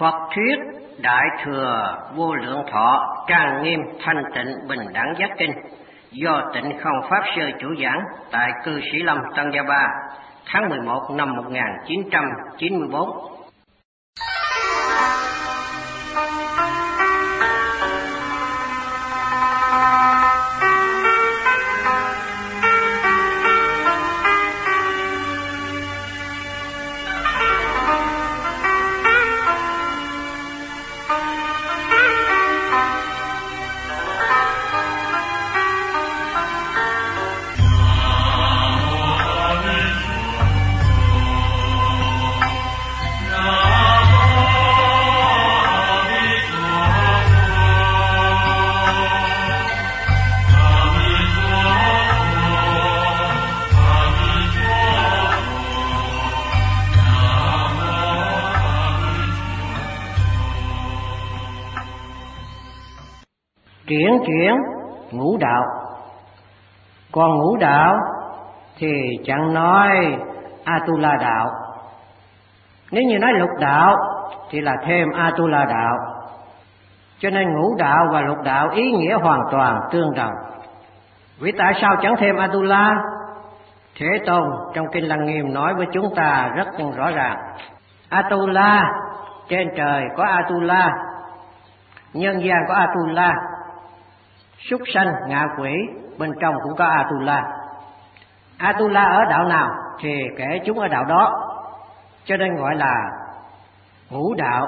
Phật thuyết Đại Thừa Vô Lượng Thọ Trang Nghiêm Thanh Tịnh Bình Đẳng Giác Kinh do Tịnh Không Pháp Sư chủ giảng tại cư Sĩ Lâm Tăng Gia Ba tháng 11 năm 1994. Chuyển ngũ đạo. Còn ngũ đạo thì chẳng nói Atula đạo. Nếu như nói lục đạo thì là thêm Atula đạo. Cho nên ngũ đạo và lục đạo ý nghĩa hoàn toàn tương đồng. Vì tại sao chẳng thêm Atula? Thế Tôn trong Kinh Lăng Nghiêm nói với chúng ta rất rõ ràng. Atula, trên trời có Atula, nhân gian có Atula, súc sanh, ngạ quỷ bên trong cũng có Atula. Atula ở đạo nào thì kể chúng ở đạo đó, cho nên gọi là ngũ đạo.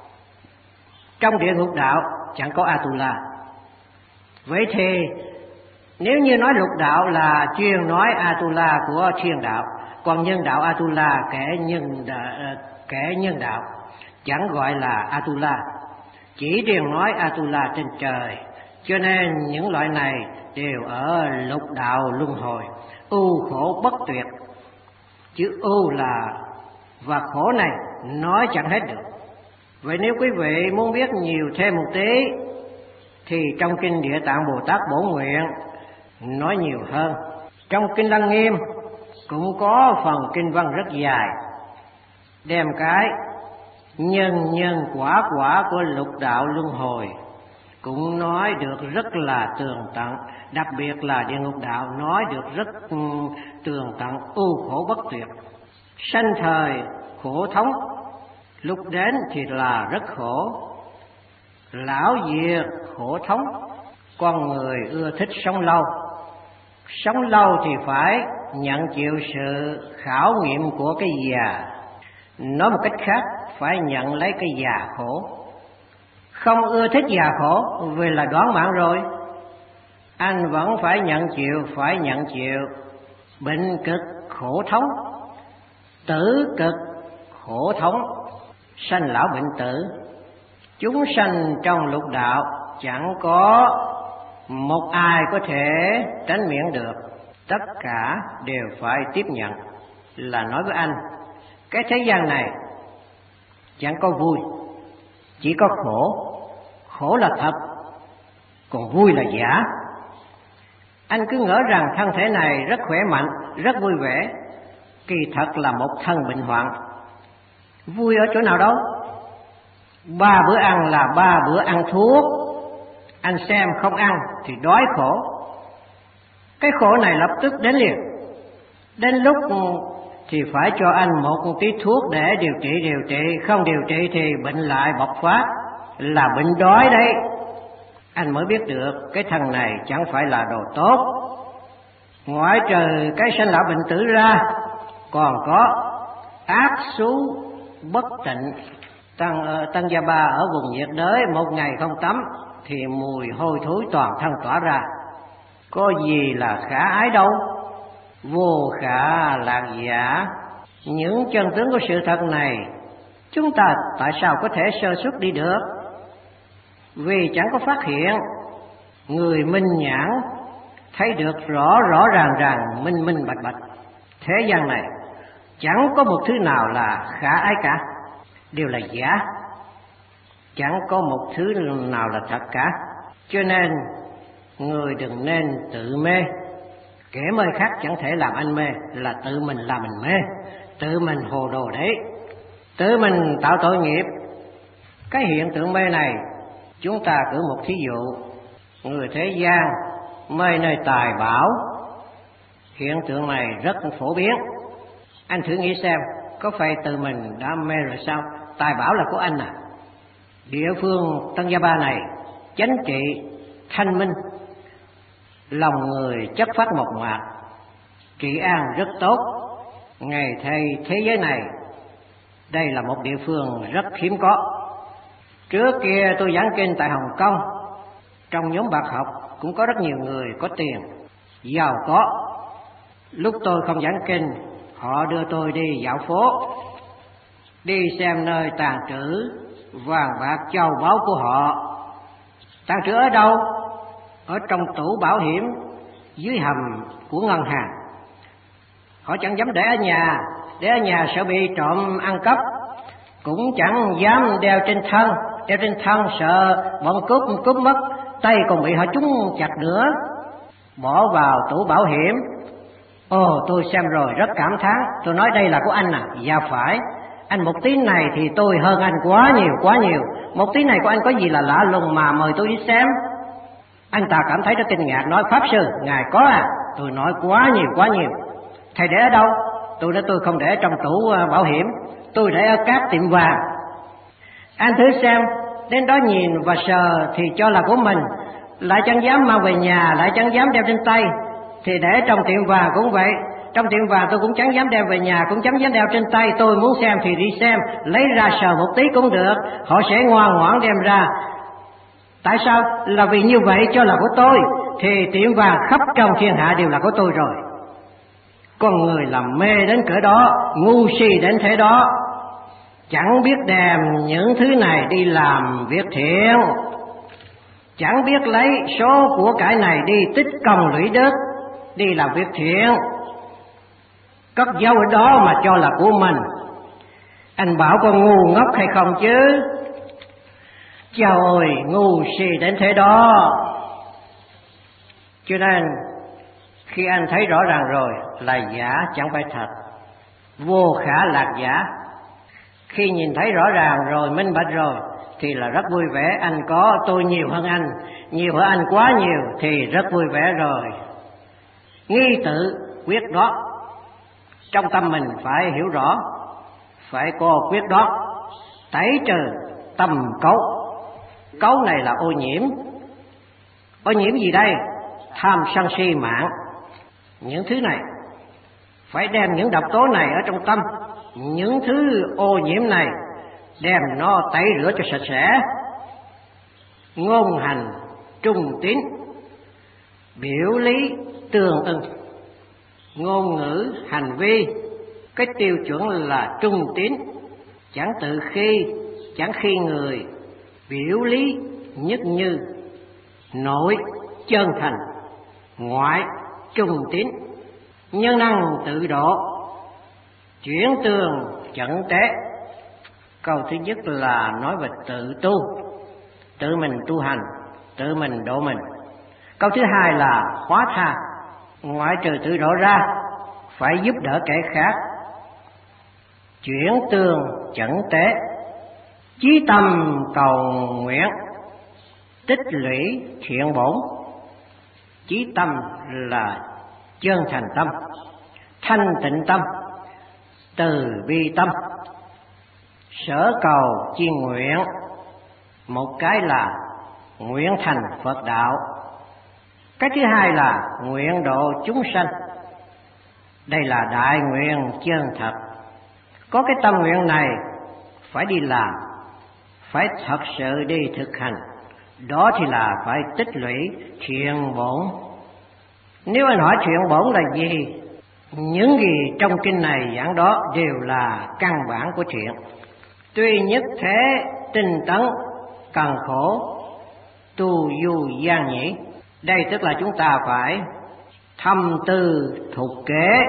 Trong địa ngục đạo chẳng có Atula. Vậy thì nếu như nói lục đạo là chuyên nói Atula của thiên đạo, còn nhân đạo Atula kể nhân đạo, chẳng gọi là Atula, chỉ riêng nói Atula trên trời. Cho nên những loại này đều ở lục đạo luân hồi, ưu khổ bất tuyệt. Chữ ưu là và khổ này nói chẳng hết được. Vậy nếu quý vị muốn biết nhiều thêm một tí thì trong Kinh Địa Tạng Bồ Tát Bổn Nguyện nói nhiều hơn. Trong Kinh Lăng Nghiêm cũng có phần kinh văn rất dài, đem cái nhân quả của lục đạo luân hồi cũng nói được rất là tường tận. Đặc biệt là địa ngục đạo nói được rất tường tận, ưu khổ bất tuyệt. Sanh thời khổ thống, lúc đến thì là rất khổ. Lão diệt khổ thống, con người ưa thích sống lâu. Sống lâu thì phải nhận chịu sự khảo nghiệm của cái già. Nói một cách khác, phải nhận lấy cái già khổ. Không ưa thích già khổ vì là đoán mạng rồi, anh vẫn phải nhận chịu bệnh cực khổ thống, tử cực khổ thống, sanh lão bệnh tử. Chúng sanh trong lục đạo chẳng có một ai có thể tránh miễn được, tất cả đều phải tiếp nhận. Là nói với anh, cái thế gian này chẳng có vui, chỉ có khổ. Khổ là thật, còn vui là giả. Anh cứ ngỡ rằng thân thể này rất khỏe mạnh, rất vui vẻ, kỳ thật là một thân bệnh hoạn. Vui ở chỗ nào đâu? 3 bữa ăn là 3 bữa ăn thuốc. Anh xem không ăn thì đói khổ. Cái khổ này lập tức đến liền. Đến lúc thì phải cho anh một tí thuốc để điều trị. Không điều trị thì bệnh lại bộc phát, là bệnh đói đấy. Anh mới biết được cái thằng này chẳng phải là đồ tốt. Ngoại trừ cái sanh lão bệnh tử ra, còn có ác xú bất tịnh. Tăng Gia Ba ở vùng nhiệt đới, một ngày không tắm thì mùi hôi thối toàn thân tỏa ra. Có gì là khả ái đâu, vô khả lạc giả. Những chân tướng của sự thật này chúng ta tại sao có thể sơ suất đi được? Vì chẳng có phát hiện. Người minh nhãn thấy được rõ ràng, minh bạch. Thế gian này chẳng có một thứ nào là khả ái cả, đều là giả. Chẳng có một thứ nào là thật cả. Cho nên người đừng nên tự mê. Kẻ mê khác chẳng thể làm anh mê, là tự mình làm mình mê, tự mình hồ đồ đấy, tự mình tạo tội nghiệp. Cái hiện tượng mê này, chúng ta cử một thí dụ. Người thế gian mê nơi tài bảo. Hiện tượng này rất phổ biến. Anh thử nghĩ xem, có phải tự mình đã mê rồi sao? Tài bảo là của anh à? Địa phương Tân Gia Ba này chánh trị, thanh minh, lòng người chất phát mộc mạc, trị an rất tốt. Ngày thay thế giới này, đây là một địa phương rất hiếm có. Trước kia tôi giảng kinh tại Hồng Kông, trong nhóm bạc học cũng có rất nhiều người có tiền, giàu có. Lúc tôi không giảng kinh, họ đưa tôi đi dạo phố, đi xem nơi tàng trữ vàng bạc châu báu của họ. Tàng trữ ở đâu? Ở trong tủ bảo hiểm dưới hầm của ngân hàng. Họ chẳng dám để ở nhà sợ bị trộm ăn cắp, cũng chẳng dám đeo trên thân sợ bọn cướp mất, tay còn bị họ trúng chặt nữa. Bỏ vào tủ bảo hiểm. Tôi xem rồi rất cảm thán. Tôi nói đây là của anh à? Dạ phải. Anh một tí này thì tôi hơn anh quá nhiều. Một tí này của anh có gì là lạ lùng mà mời tôi đi xem? Anh ta cảm thấy rất kinh ngạc, nói: Pháp sư, ngài có à? Tôi nói quá nhiều. Thầy để ở đâu? Tôi nói tôi không để trong tủ bảo hiểm, tôi để ở các tiệm vàng. Anh thử xem, đến đó nhìn và sờ thì cho là của mình, lại chẳng dám mang về nhà, lại chẳng dám đeo trên tay. Thì để trong tiệm vàng cũng vậy, trong tiệm vàng tôi cũng chẳng dám đeo về nhà, cũng chẳng dám đeo trên tay. Tôi muốn xem thì đi xem, lấy ra sờ một tí cũng được, họ sẽ ngoan ngoãn đem ra. Tại sao? Là vì như vậy cho là của tôi, thì tiệm vàng khắp trong thiên hạ đều là của tôi rồi. Con người làm mê đến cỡ đó, ngu si đến thế đó, chẳng biết đem những thứ này đi làm việc thiện, chẳng biết lấy số của cải này đi tích công lũy đức, đi làm việc thiện, cất giấu ở đó mà cho là của mình. Anh bảo con ngu ngốc hay không chứ? Chao ơi, ngu si đến thế đó. Cho nên khi anh thấy rõ ràng rồi là giả chẳng phải thật, vô khả lạc giả. Khi nhìn thấy rõ ràng rồi, minh bạch rồi thì là rất vui vẻ. Anh có, tôi nhiều hơn anh quá nhiều thì rất vui vẻ rồi. Nghi tự quyết đoán, trong tâm mình phải hiểu rõ, phải có quyết đoán, tẩy trừ tâm cấu. Cấu này là ô nhiễm. Ô nhiễm gì đây? Tham sân si mạng. Những thứ này phải đem những độc tố này ở trong tâm, những thứ ô nhiễm này đem nó tẩy rửa cho sạch sẽ. Ngôn hành trung tín, biểu lý tương ưng. Ngôn ngữ hành vi cái tiêu chuẩn là trung tín, chẳng tự khi, chẳng khi người, biểu lý nhất như, nội chân thành, ngoại trung tín, nhân năng tự độ, chuyển tường chẩn tế. Câu thứ nhất là nói về tự tu, tự mình tu hành, tự mình độ mình. Câu thứ hai là hóa tha, ngoại trừ tự độ ra phải giúp đỡ kẻ khác. Chuyển tường chẩn tế, chí tâm cầu nguyện, tích lũy thiện bổn. Chí tâm là chân thành tâm, thanh tịnh tâm, từ bi tâm, sở cầu chi nguyện. Một cái là nguyện thành Phật đạo, cái thứ hai là nguyện độ chúng sanh. Đây là đại nguyện chân thật. Có cái tâm nguyện này phải đi làm, phải thật sự đi thực hành, đó thì là phải tích lũy thiện bổn. Nếu anh hỏi thiện bổn là gì, những gì trong kinh này giảng đó đều là căn bản của thiện. Tuy nhất thế tinh tấn, cần khổ, tu du gian nhĩ. Đây tức là chúng ta phải thâm tư thục kế.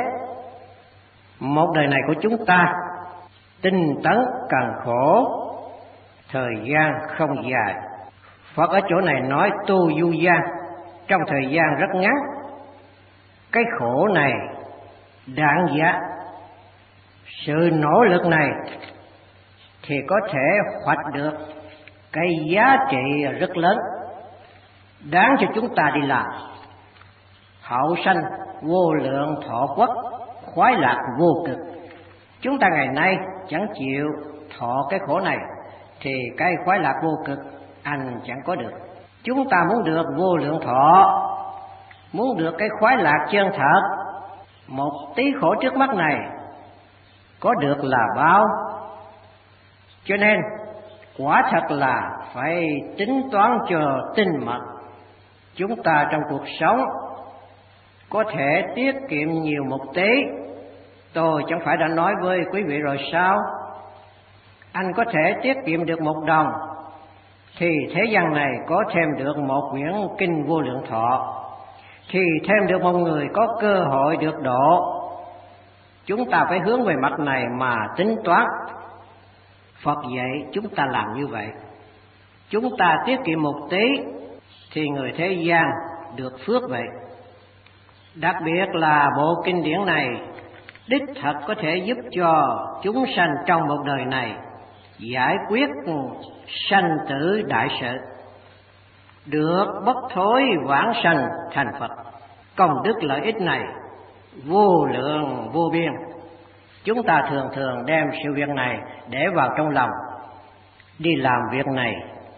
Một đời này của chúng ta tinh tấn cần khổ, thời gian không dài. Phật ở chỗ này nói tu du gian, trong thời gian rất ngắn. Cái khổ này đáng giá, sự nỗ lực này thì có thể hoạch được cái giá trị rất lớn, đáng cho chúng ta đi làm. Hậu sanh vô lượng thọ quốc, khoái lạc vô cực. Chúng ta ngày nay chẳng chịu thọ cái khổ này thì cái khoái lạc vô cực anh chẳng có được. Chúng ta muốn được vô lượng thọ, muốn được cái khoái lạc chân thật, một tí khổ trước mắt này có được là bao. Cho nên quả thật là phải tính toán cho tinh mật. Chúng ta trong cuộc sống có thể tiết kiệm nhiều một tí. Tôi chẳng phải đã nói với quý vị rồi sao? Anh có thể tiết kiệm được 1 đồng thì thế gian này có thêm được một quyển kinh vô lượng thọ, thì thêm được một người có cơ hội được độ. Chúng ta phải hướng về mặt này mà tính toán. Phật dạy chúng ta làm như vậy. Chúng ta tiết kiệm một tí thì người thế gian được phước vậy. Đặc biệt là bộ kinh điển này đích thật có thể giúp cho chúng sanh trong một đời này giải quyết sanh tử đại sự, được bất thối vãng sanh thành Phật. Công đức lợi ích này vô lượng vô biên. Chúng ta thường thường đem sự việc này để vào trong lòng, đi làm việc này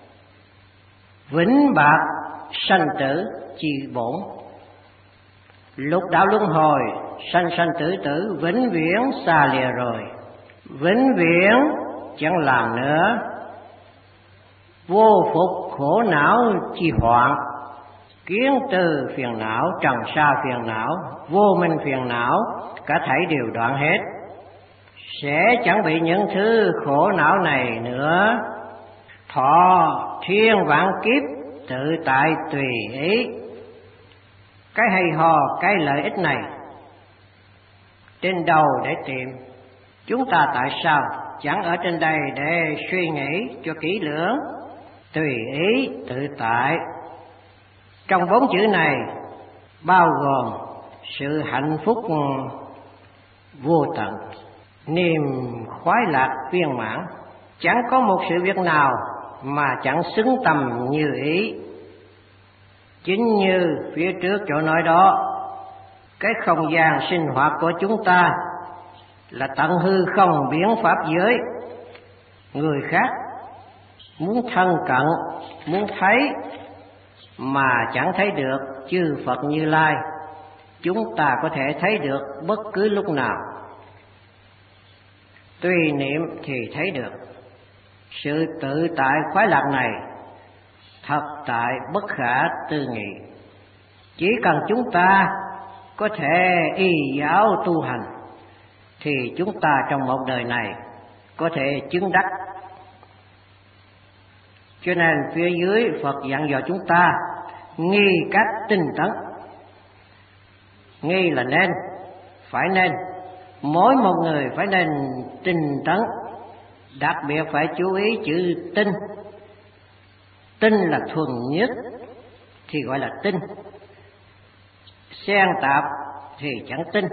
vĩnh bạc sanh tử chi bổn. Lục đạo luân hồi, sanh sanh tử tử, vĩnh viễn xa lìa rồi, vĩnh viễn chẳng làm nữa. Vô phục khổ não chi hoạn, kiến từ phiền não, trần sa phiền não, vô minh phiền não, cả thảy đều đoạn hết. Sẽ chẳng bị những thứ khổ não này nữa. Thọ thiên vạn kiếp tự tại tùy ý. Cái hay ho, cái lợi ích này trên đầu để tìm. Chúng ta tại sao chẳng ở trên đây để suy nghĩ cho kỹ lưỡng? Tùy ý tự tại, trong 4 chữ này bao gồm sự hạnh phúc vô tận, niềm khoái lạc viên mãn. Chẳng có một sự việc nào mà chẳng xứng tầm như ý. Chính như phía trước chỗ nói đó, cái không gian sinh hoạt của chúng ta là tận hư không biến pháp giới. Người khác muốn thân cận, muốn thấy mà chẳng thấy được chư Phật Như Lai, chúng ta có thể thấy được bất cứ lúc nào. Tùy niệm thì thấy được. Sự tự tại khoái lạc này thật tại bất khả tư nghị. Chỉ cần chúng ta có thể y giáo tu hành thì chúng ta trong một đời này có thể chứng đắc. Cho nên phía dưới Phật dặn dò chúng ta nghi cách tinh tấn. Nghi là nên, phải nên. Mỗi một người phải nên tinh tấn. Đặc biệt phải chú ý chữ tinh. Tinh là thuần nhất thì gọi là tinh, xen tạp thì chẳng tinh.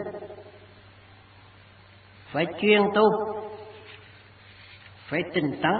Phải chuyên tu, phải tinh tấn,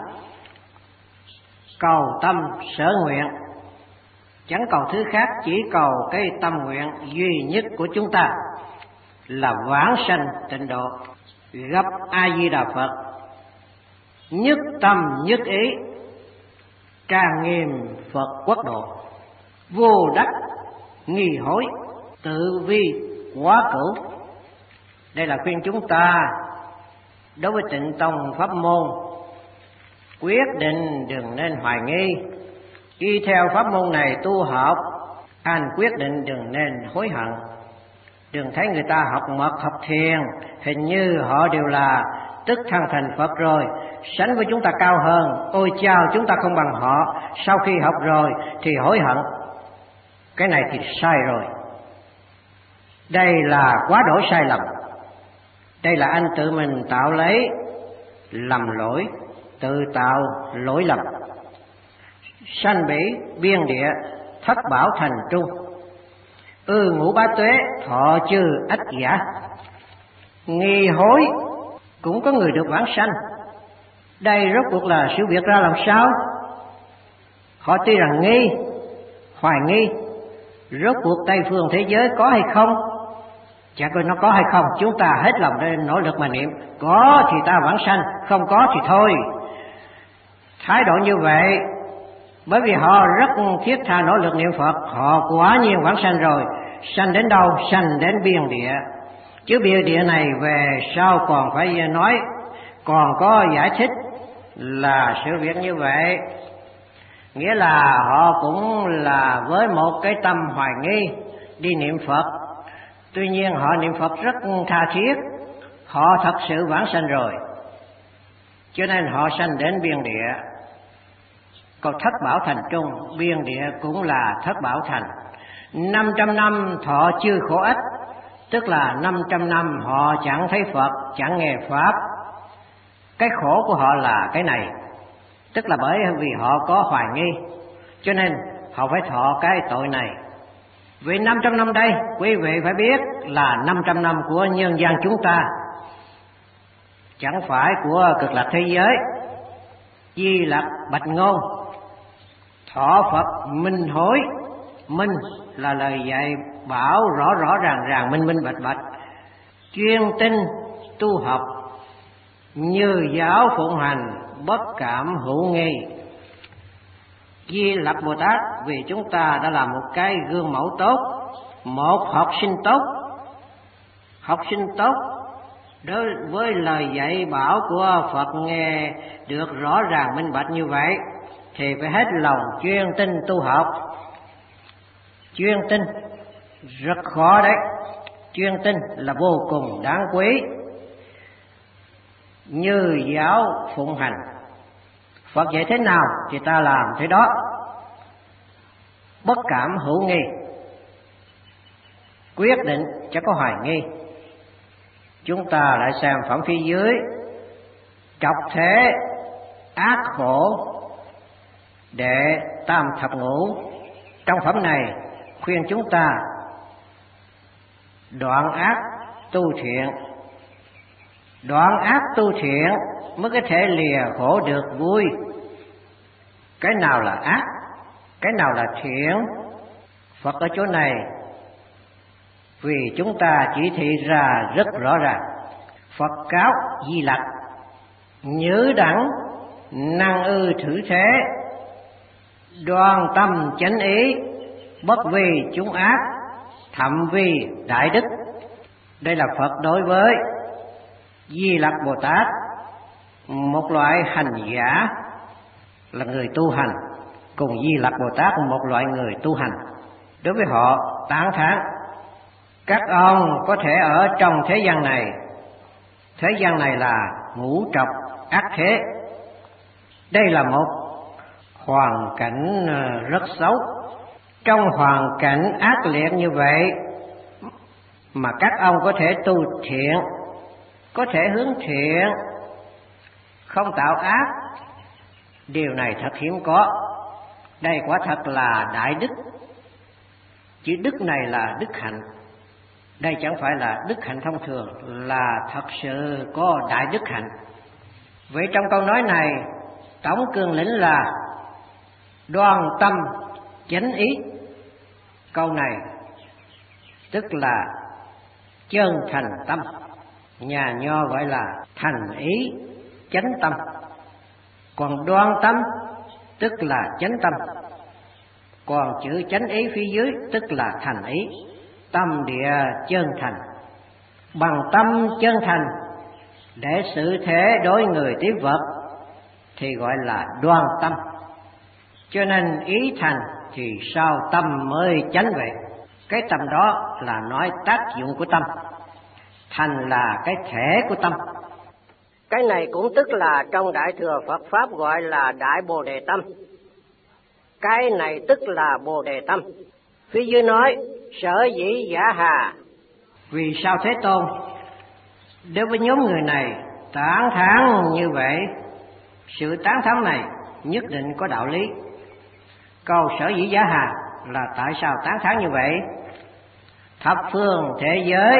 cầu tâm sở nguyện, chẳng cầu thứ khác, chỉ cầu cái tâm nguyện duy nhất của chúng ta là vãng sanh tịnh độ, gặp A Di Đà Phật, nhất tâm nhất ý, trang nghiêm Phật quốc độ, vô đắc nghi hối, tự vi quá cửu. Đây là khuyên chúng ta đối với Tịnh Tông pháp môn, quyết định đừng nên hoài nghi. Đi theo pháp môn này tu học, anh quyết định đừng nên hối hận. Đừng thấy người ta học mật học thiền, hình như họ đều là tức thân thành Phật rồi, sánh với chúng ta cao hơn. Ôi chao, chúng ta không bằng họ, sau khi học rồi thì hối hận. Cái này thì sai rồi. Đây là quá đỗi sai lầm. Đây là anh tự mình tạo lấy lầm lỗi, tự tạo lỗi lầm. Sanh bỉ biên địa, thất bảo thành trung, ngũ bá tuế thọ chư ách giả. Nghi hối cũng có người được vãng sanh. Đây rốt cuộc là sự việc ra làm sao? Họ tuy rằng nghi, hoài nghi, rốt cuộc Tây phương thế giới có hay không? Chả coi nó có hay không, chúng ta hết lòng để nỗ lực mà niệm. Có thì ta vãng sanh, không có thì thôi. Thái độ như vậy, bởi vì họ rất thiết tha nỗ lực niệm Phật, họ quả nhiên vãng sanh rồi. Sanh đến đâu? Sanh đến biên địa. Chứ biên địa này về sau còn phải nói, còn có giải thích là sự việc như vậy. Nghĩa là họ cũng là với một cái tâm hoài nghi đi niệm Phật. Tuy nhiên họ niệm Phật rất tha thiết, họ thật sự vãng sanh rồi, cho nên họ sanh đến biên địa. Còn thất bảo thành trung, biên địa cũng là thất bảo thành. 500 năm thọ chư khổ ách, tức là 500 năm họ chẳng thấy Phật, chẳng nghe Pháp. Cái khổ của họ là cái này, tức là bởi vì họ có hoài nghi, cho nên họ phải thọ cái tội này. Vì 500 năm đây, quý vị phải biết là 500 năm của nhân gian chúng ta, chẳng phải của cực lạc thế giới. Di Lặc bạch ngôn, thọ Phật minh hối. Minh là lời dạy bảo rõ ràng, minh bạch bạch. Chuyên tinh tu học, như giáo phụng hành, bất cảm hữu nghi. Di Lặc Bồ Tát vì chúng ta đã làm một cái gương mẫu tốt, một học sinh tốt. Học sinh tốt đối với lời dạy bảo của Phật nghe được rõ ràng minh bạch như vậy thì phải hết lòng chuyên tinh tu học. Chuyên tinh rất khó đấy, chuyên tinh là vô cùng đáng quý. Như giáo phụng hành, Phật dạy thế nào thì ta làm thế đó, bất cảm hữu nghi, quyết định chẳng có hoài nghi. Chúng ta lại xem phẩm phía dưới, trọc thế ác khổ đệ tam thập ngũ. Trong phẩm này khuyên chúng ta đoạn ác tu thiện. Đoạn ác tu thiện mới có thể lìa khổ được vui. Cái nào là ác, cái nào là thiện? Phật ở chỗ này vì chúng ta chỉ thị ra rất rõ ràng. Phật cáo Di Lặc, nhữ đẳng năng ư thử thế, đoan tâm chánh ý, bất vì chúng ác, thậm vì đại đức. Đây là Phật đối với Di Lặc Bồ Tát, một loại hành giả là người tu hành, cùng Di Lặc Bồ Tát một loại người tu hành. Đối với họ tán thán, các ông có thể ở trong thế gian này. Thế gian này là ngũ trọc ác thế. Đây là một hoàn cảnh rất xấu. Trong hoàn cảnh ác liệt như vậy mà các ông có thể tu thiện, có thể hướng thiện, không tạo ác, điều này thật hiếm có. Đây quả thật là đại đức. Chữ đức này là đức hạnh. Đây chẳng phải là đức hạnh thông thường, là thật sự có đại đức hạnh. Vậy trong câu nói này, tổng cương lĩnh là đoan tâm chánh ý. Câu này tức là chân thành tâm, nhà nho gọi là thành ý chánh tâm. Còn đoan tâm tức là chánh tâm, còn chữ chánh ý phía dưới tức là thành ý. Tâm địa chân thành, bằng tâm chân thành để xử thế đối người tiếp vật thì gọi là đoan tâm. Cho nên ý thành thì sao tâm mới chánh vậy. Cái tâm đó là nói tác dụng của tâm, thành là cái thể của tâm. Cái này cũng tức là trong Đại Thừa Phật Pháp gọi là Đại Bồ Đề Tâm. Cái này tức là Bồ Đề Tâm. Phía dưới nói sở dĩ giả hà. Vì sao Thế Tôn đối với nhóm người này tán thán như vậy? Sự tán thán này nhất định có đạo lý. Câu sở dĩ giả hà là tại sao tán thán như vậy? Thập phương thế giới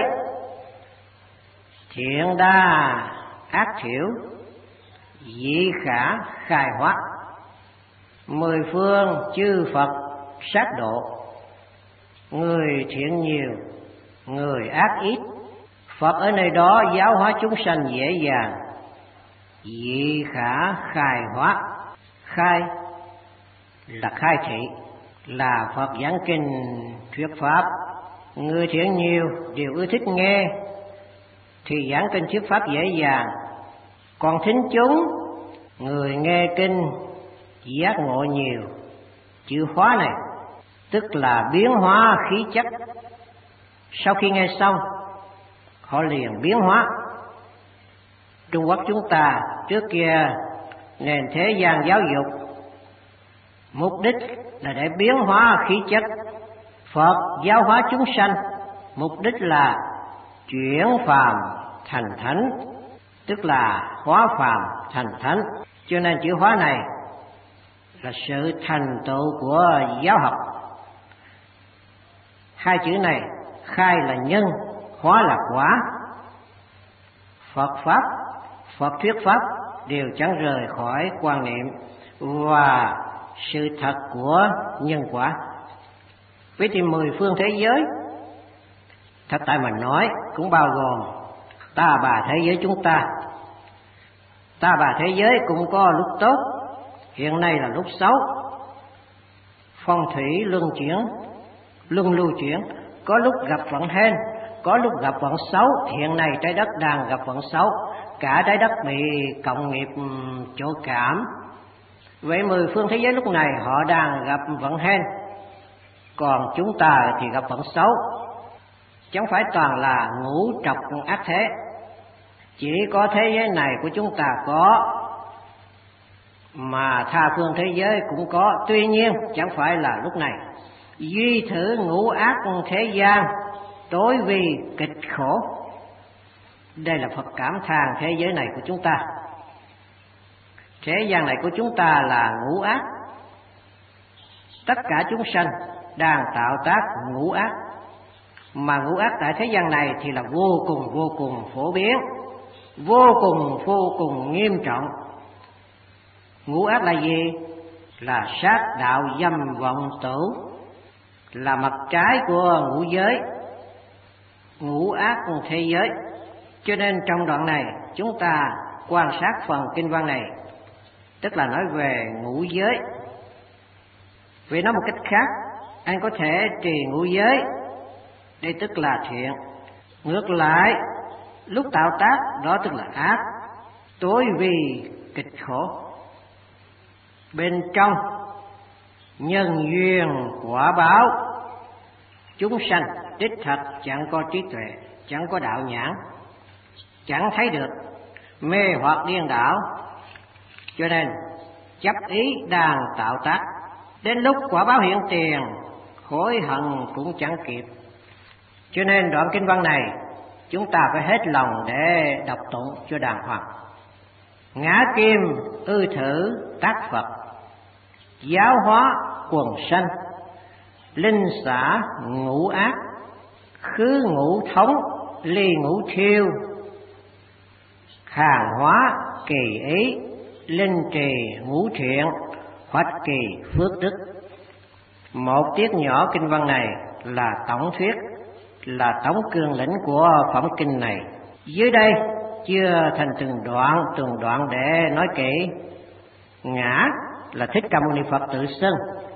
thiện đa ác thiểu, dị khả khai hóa. Mười phương chư Phật sát độ, người thiện nhiều, người ác ít. Phật ở nơi đó giáo hóa chúng sanh dễ dàng, dị khả khai hóa. Khai là khai thị, là Phật giảng kinh thuyết pháp. Người thiện nhiều đều ưa thích nghe thì giảng kinh thuyết pháp dễ dàng. Còn thính chúng, người nghe kinh giác ngộ nhiều. Chữ hóa này tức là biến hóa khí chất. Sau khi nghe xong, họ liền biến hóa. Trung Quốc chúng ta trước kia nền thế gian giáo dục, mục đích là để biến hóa khí chất. Phật giáo hóa chúng sanh, mục đích là chuyển phàm thành thánh, tức là hóa phàm thành thánh. Cho nên chữ hóa này là sự thành tựu của giáo học. Hai chữ này, khai là nhân, hóa là quả. Phật pháp, Phật thuyết pháp đều chẳng rời khỏi quan niệm và sự thật của nhân quả. Vậy thì mười phương thế giới, thật tại mà nói, cũng bao gồm ta bà thế giới chúng ta. Ta bà thế giới cũng có lúc tốt, hiện nay là lúc xấu. Phong thủy luân chuyển, luân lưu chuyển, có lúc gặp vận hên, có lúc gặp vận xấu. Hiện nay trái đất đang gặp vận xấu, cả trái đất bị cộng nghiệp chỗ cảm. Vậy mười phương thế giới lúc này họ đang gặp vận hên, còn chúng ta thì gặp vận xấu. Chẳng phải toàn là ngũ trọc ác thế, chỉ có thế giới này của chúng ta có, mà tha phương thế giới cũng có. Tuy nhiên chẳng phải là lúc này. Duy thử ngũ ác thế gian, tối vì kịch khổ. Đây là Phật cảm thán thế giới này của chúng ta. Thế gian này của chúng ta là ngũ ác. Tất cả chúng sanh đang tạo tác ngũ ác. Mà ngũ ác tại thế gian này thì là vô cùng phổ biến, vô cùng nghiêm trọng. Ngũ ác là gì? Là sát đạo dâm vọng tử, là mặt trái của ngũ giới, ngũ ác thế giới. Cho nên trong đoạn này chúng ta quan sát phần kinh văn này, tức là nói về ngũ giới. Vì nói một cách khác, anh có thể trì ngũ giới, đây tức là thiện. Ngược lại, lúc tạo tác đó tức là ác, tối vì kịch khổ. Bên trong nhân duyên quả báo, chúng sanh đích thật chẳng có trí tuệ, chẳng có đạo nhãn, chẳng thấy được, mê hoặc điên đảo. Cho nên chấp ý đang tạo tác, đến lúc quả báo hiện tiền, hối hận cũng chẳng kịp. Cho nên đoạn kinh văn này chúng ta phải hết lòng để đọc tụng cho đàng hoàng. Ngã kim ư thử tác Phật, giáo hóa quần sanh, linh xả ngũ ác, khứ ngũ thống, ly ngũ thiêu, hàng hóa kỳ ý, linh trì ngũ thiện, hoạch kỳ phước đức. Một tiết nhỏ kinh văn này là tổng thuyết, là tổng cương lĩnh của phẩm kinh này. Dưới đây chưa thành từng đoạn để nói kỹ. Ngã là Thích Ca Mâu Ni Phật tự xưng.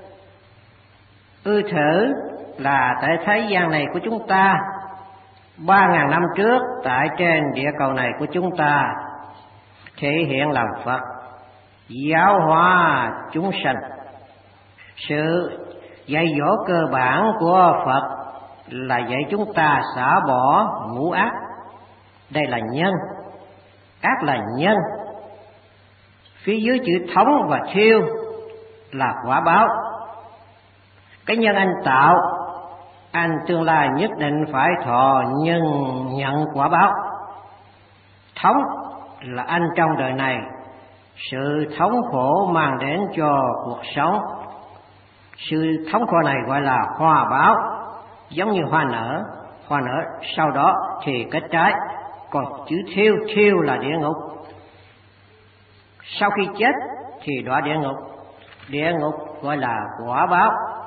Ư thử là tại thế gian này của chúng ta, 3.000 năm trước tại trên địa cầu này của chúng ta thể hiện làm Phật, giáo hóa chúng sanh. Sự dạy dỗ cơ bản của Phật là dạy chúng ta xả bỏ ngũ ác. Đây là nhân, ác là nhân. Phía dưới chữ thống và thiêu là quả báo. Cái nhân anh tạo, anh tương lai nhất định phải thọ nhân nhận quả báo. Thống là anh trong đời này, sự thống khổ mang đến cho cuộc sống. Sự thống khổ này gọi là hoa báo, giống như hoa nở sau đó thì kết trái. Còn chữ thiêu là địa ngục, sau khi chết thì đọa địa ngục. địa ngục gọi là quả báo.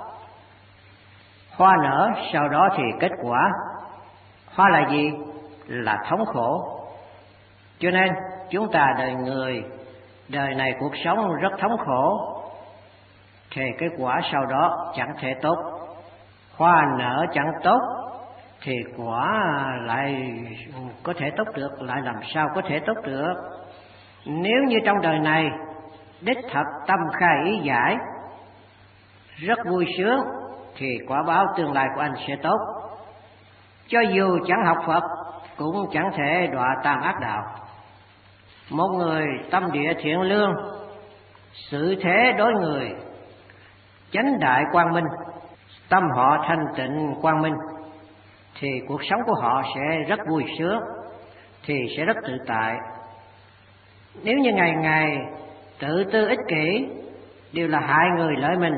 Hoa nở, sau đó thì kết quả. Hoa là gì? Là thống khổ. Cho nên chúng ta đời người, đời này cuộc sống rất thống khổ, thì cái quả sau đó chẳng thể tốt. Hoa nở chẳng tốt thì quả lại có thể tốt được, lại làm sao có thể tốt được? Nếu như trong đời này đích thật tâm khai ý giải, rất vui sướng, thì quả báo tương lai của anh sẽ tốt. Cho dù chẳng học Phật cũng chẳng thể đọa tam ác đạo. Một người tâm địa thiện lương, sự thế đối người chánh đại quang minh, tâm họ thanh tịnh quang minh, thì cuộc sống của họ sẽ rất vui sướng, thì sẽ rất tự tại. Nếu như ngày ngày tự tư ích kỷ, đều là hại người lợi mình,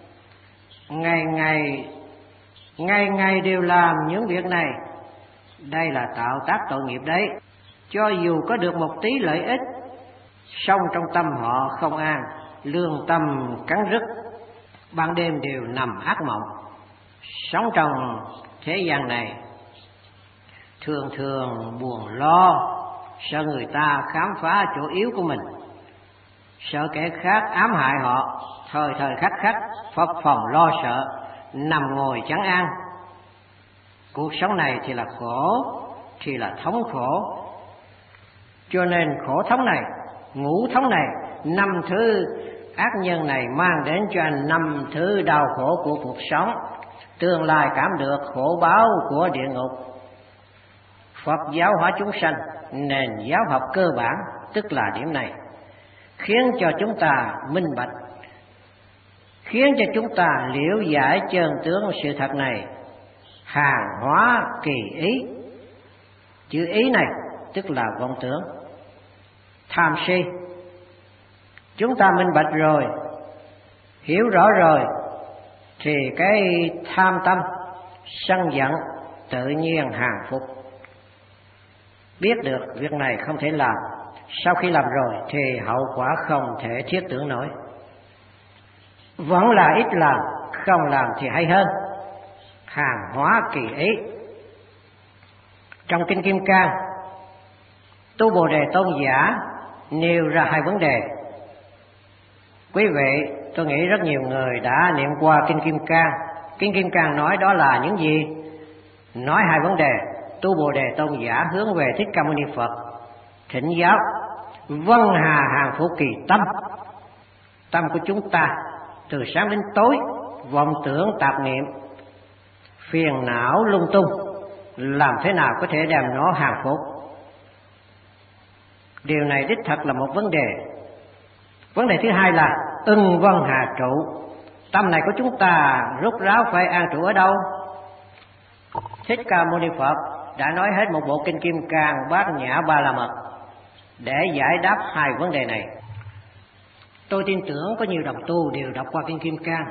ngày ngày đều làm những việc này, đây là tạo tác tội nghiệp đấy. Cho dù có được một tí lợi ích, song trong tâm họ không an, lương tâm cắn rứt, ban đêm đều nằm ác mộng. Sống trong thế gian này thường thường buồn lo, sợ người ta khám phá chỗ yếu của mình, sợ kẻ khác ám hại họ, thời thời khắc khắc phập phồng lo sợ, nằm ngồi chẳng an. Cuộc sống này thì là khổ, thì là thống khổ. Cho nên khổ thống này, ngũ thống này, 5 thứ ác nhân này mang đến cho anh 5 thứ đau khổ của cuộc sống, tương lai cảm được khổ báo của địa ngục. Phật giáo hóa chúng sanh, nền giáo học cơ bản tức là điểm này, khiến cho chúng ta minh bạch, khiến cho chúng ta liễu giải chân tướng sự thật này, hàng hóa kỳ ý. Chữ ý này tức là vọng tưởng, tham si. Chúng ta minh bạch rồi, hiểu rõ rồi, thì cái tham tâm, sân giận tự nhiên hàng phục. Biết được việc này không thể làm, sau khi làm rồi thì hậu quả không thể thiết tưởng nổi. Vẫn là ít làm, không làm thì hay hơn. Hàng hóa kỳ ý. Trong Kinh Kim Cang, Tu Bồ Đề Tôn giả nêu ra 2 vấn đề. Quý vị, tôi nghĩ rất nhiều người đã niệm qua Kinh Kim Cang. Kinh Kim Cang nói đó là những gì? Nói 2 vấn đề. Tu Bồ Đề Tôn giả hướng về Thích Ca Mâu Ni Phật thỉnh giáo: vân hà hàng phủ kỳ tâm. Tâm của chúng ta từ sáng đến tối vọng tưởng tạp niệm, phiền não lung tung, làm thế nào có thể đem nó hàng phục? Điều này đích thật là một vấn đề. Vấn đề thứ hai là ưng vân hà trụ. Tâm này của chúng ta rốt ráo phải an trụ ở đâu? Thích Ca Mâu Ni Phật đã nói hết một bộ Kinh Kim Cang Bát Nhã Ba La Mật để giải đáp 2 vấn đề này. Tôi tin tưởng có nhiều đồng tu đều đọc qua Kinh Kim Cang,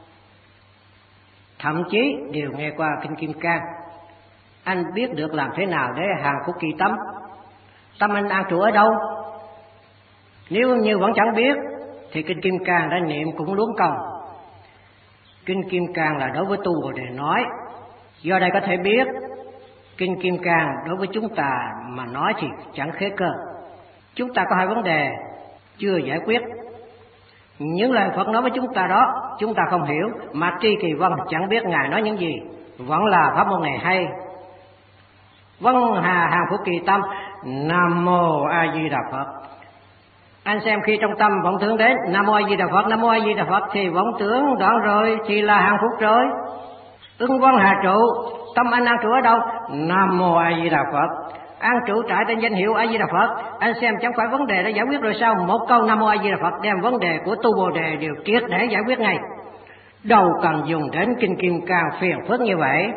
thậm chí đều nghe qua Kinh Kim Cang. Anh biết được làm thế nào để hàng phục kỳ tâm? Tâm anh an trụ ở đâu? Nếu như vẫn chẳng biết thì Kinh Kim Cang đã niệm cũng luống công. Kinh Kim Cang là đối với tu Bồ Đề nói, do đây có thể biết Kinh Kim Cang đối với chúng ta mà nói thì chẳng khế cơ. Chúng ta có 2 vấn đề chưa giải quyết. Những lời Phật nói với chúng ta đó chúng ta không hiểu, mà Tri Kỳ Vân chẳng biết Ngài nói những gì. Vẫn là pháp môn này hay. Vân hà hàng phủ kỳ tâm, Nam Mô A Di Đà Phật. Anh xem khi trong tâm vọng tưởng đến Nam Mô A Di Đà Phật, Nam Mô A Di Đà Phật thì vọng tưởng đoạn rồi thì là hàng phục rồi. Ưng vân hà trụ, tâm anh an trụ ở đâu? Nam Mô A Di Đà Phật. An trụ trại tên danh hiệu A Di Đà Phật. Anh xem chẳng phải vấn đề đã giải quyết rồi sao? Một câu Nam Mô A Di Đà Phật đem vấn đề của tu Bồ Đề đều triệt để giải quyết ngay, đâu cần dùng đến Kinh Kim Cang phiền phức như vậy.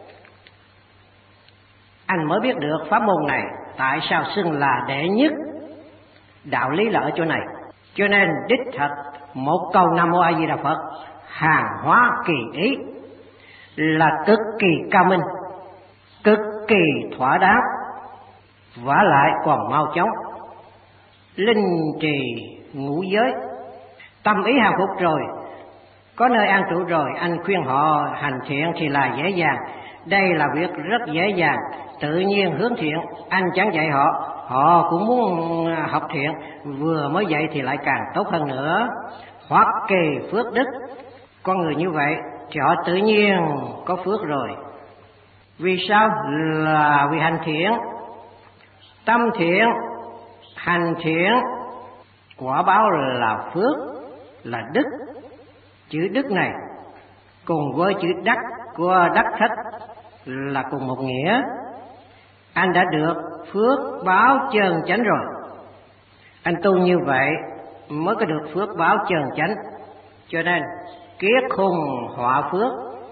Anh mới biết được pháp môn này tại sao xưng là đệ nhất. Đạo lý là ở chỗ này. Cho nên đích thật một câu Nam Mô A Di Đà Phật hàng hóa kỳ ý, là cực kỳ cao minh, cực kỳ thỏa đáng, vả lại còn mau chóng linh trì ngũ giới, tâm ý hạnh phúc rồi, có nơi an trụ rồi, anh khuyên họ hành thiện thì là dễ dàng. Đây là việc rất dễ dàng, tự nhiên hướng thiện. Anh chẳng dạy họ, họ cũng muốn học thiện, vừa mới dạy thì lại càng tốt hơn nữa. Hoặc kỳ phước đức, con người như vậy thì họ tự nhiên có phước rồi. Vì sao? Là vì hành thiện. Tâm thiện, hành thiện, quả báo là phước, là đức. Chữ đức này cùng với chữ đắc của đắc thất là cùng một nghĩa. Anh đã được phước báo chân chánh rồi. Anh tu như vậy mới có được phước báo chân chánh. Cho nên kiết khung họa phước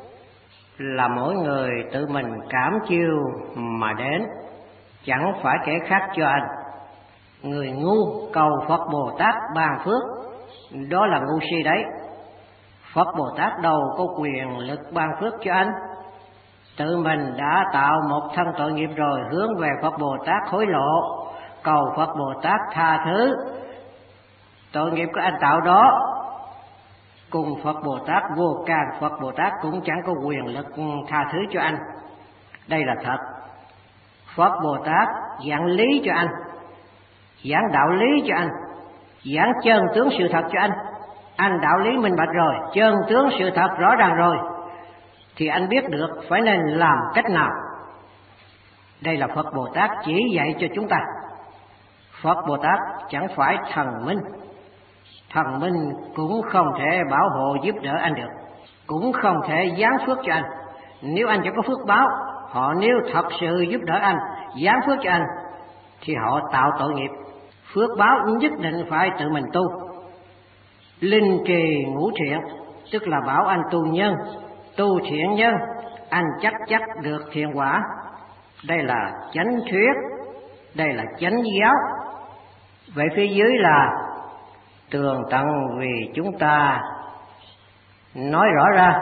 là mỗi người tự mình cảm chiêu mà đến, chẳng phải kẻ khác cho anh. Người ngu cầu Phật Bồ Tát ban phước, đó là ngu si đấy. Phật Bồ Tát đâu có quyền lực ban phước cho anh. Tự mình đã tạo một thân tội nghiệp rồi, hướng về Phật Bồ Tát hối lộ, cầu Phật Bồ Tát tha thứ tội nghiệp của anh tạo đó. Cùng Phật Bồ Tát vô can, Phật Bồ Tát cũng chẳng có quyền lực tha thứ cho anh. Đây là thật. Phật Bồ Tát giảng lý cho anh, giảng đạo lý cho anh, giảng chân tướng sự thật cho anh. Anh đạo lý minh bạch rồi, chân tướng sự thật rõ ràng rồi, thì anh biết được phải nên làm cách nào. Đây là Phật Bồ Tát chỉ dạy cho chúng ta. Phật Bồ Tát chẳng phải thần minh. Thần minh cũng không thể bảo hộ giúp đỡ anh được, cũng không thể giáng phước cho anh. Nếu anh chẳng có phước báo, họ nếu thật sự giúp đỡ anh, giáng phước cho anh, thì họ tạo tội nghiệp. Phước báo nhất định phải tự mình tu. Linh trì ngũ thiện, tức là bảo anh tu nhân, tu thiện nhân, anh chắc được thiện quả. Đây là chánh thuyết, đây là chánh giáo. Vậy phía dưới là tường tận vì chúng ta nói rõ ra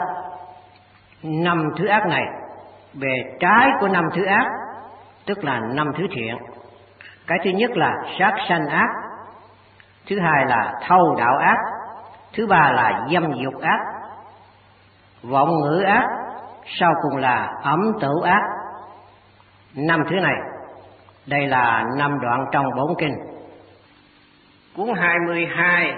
5 thứ ác này, bề trái của 5 thứ ác, tức là 5 thứ thiện. Cái thứ nhất là sát sanh ác, thứ hai là thâu đạo ác, thứ ba là dâm dục ác, vọng ngữ ác, sau cùng là ẩm tửu ác. 5 thứ này, đây là 5 đoạn trong bổn kinh. Cuốn 22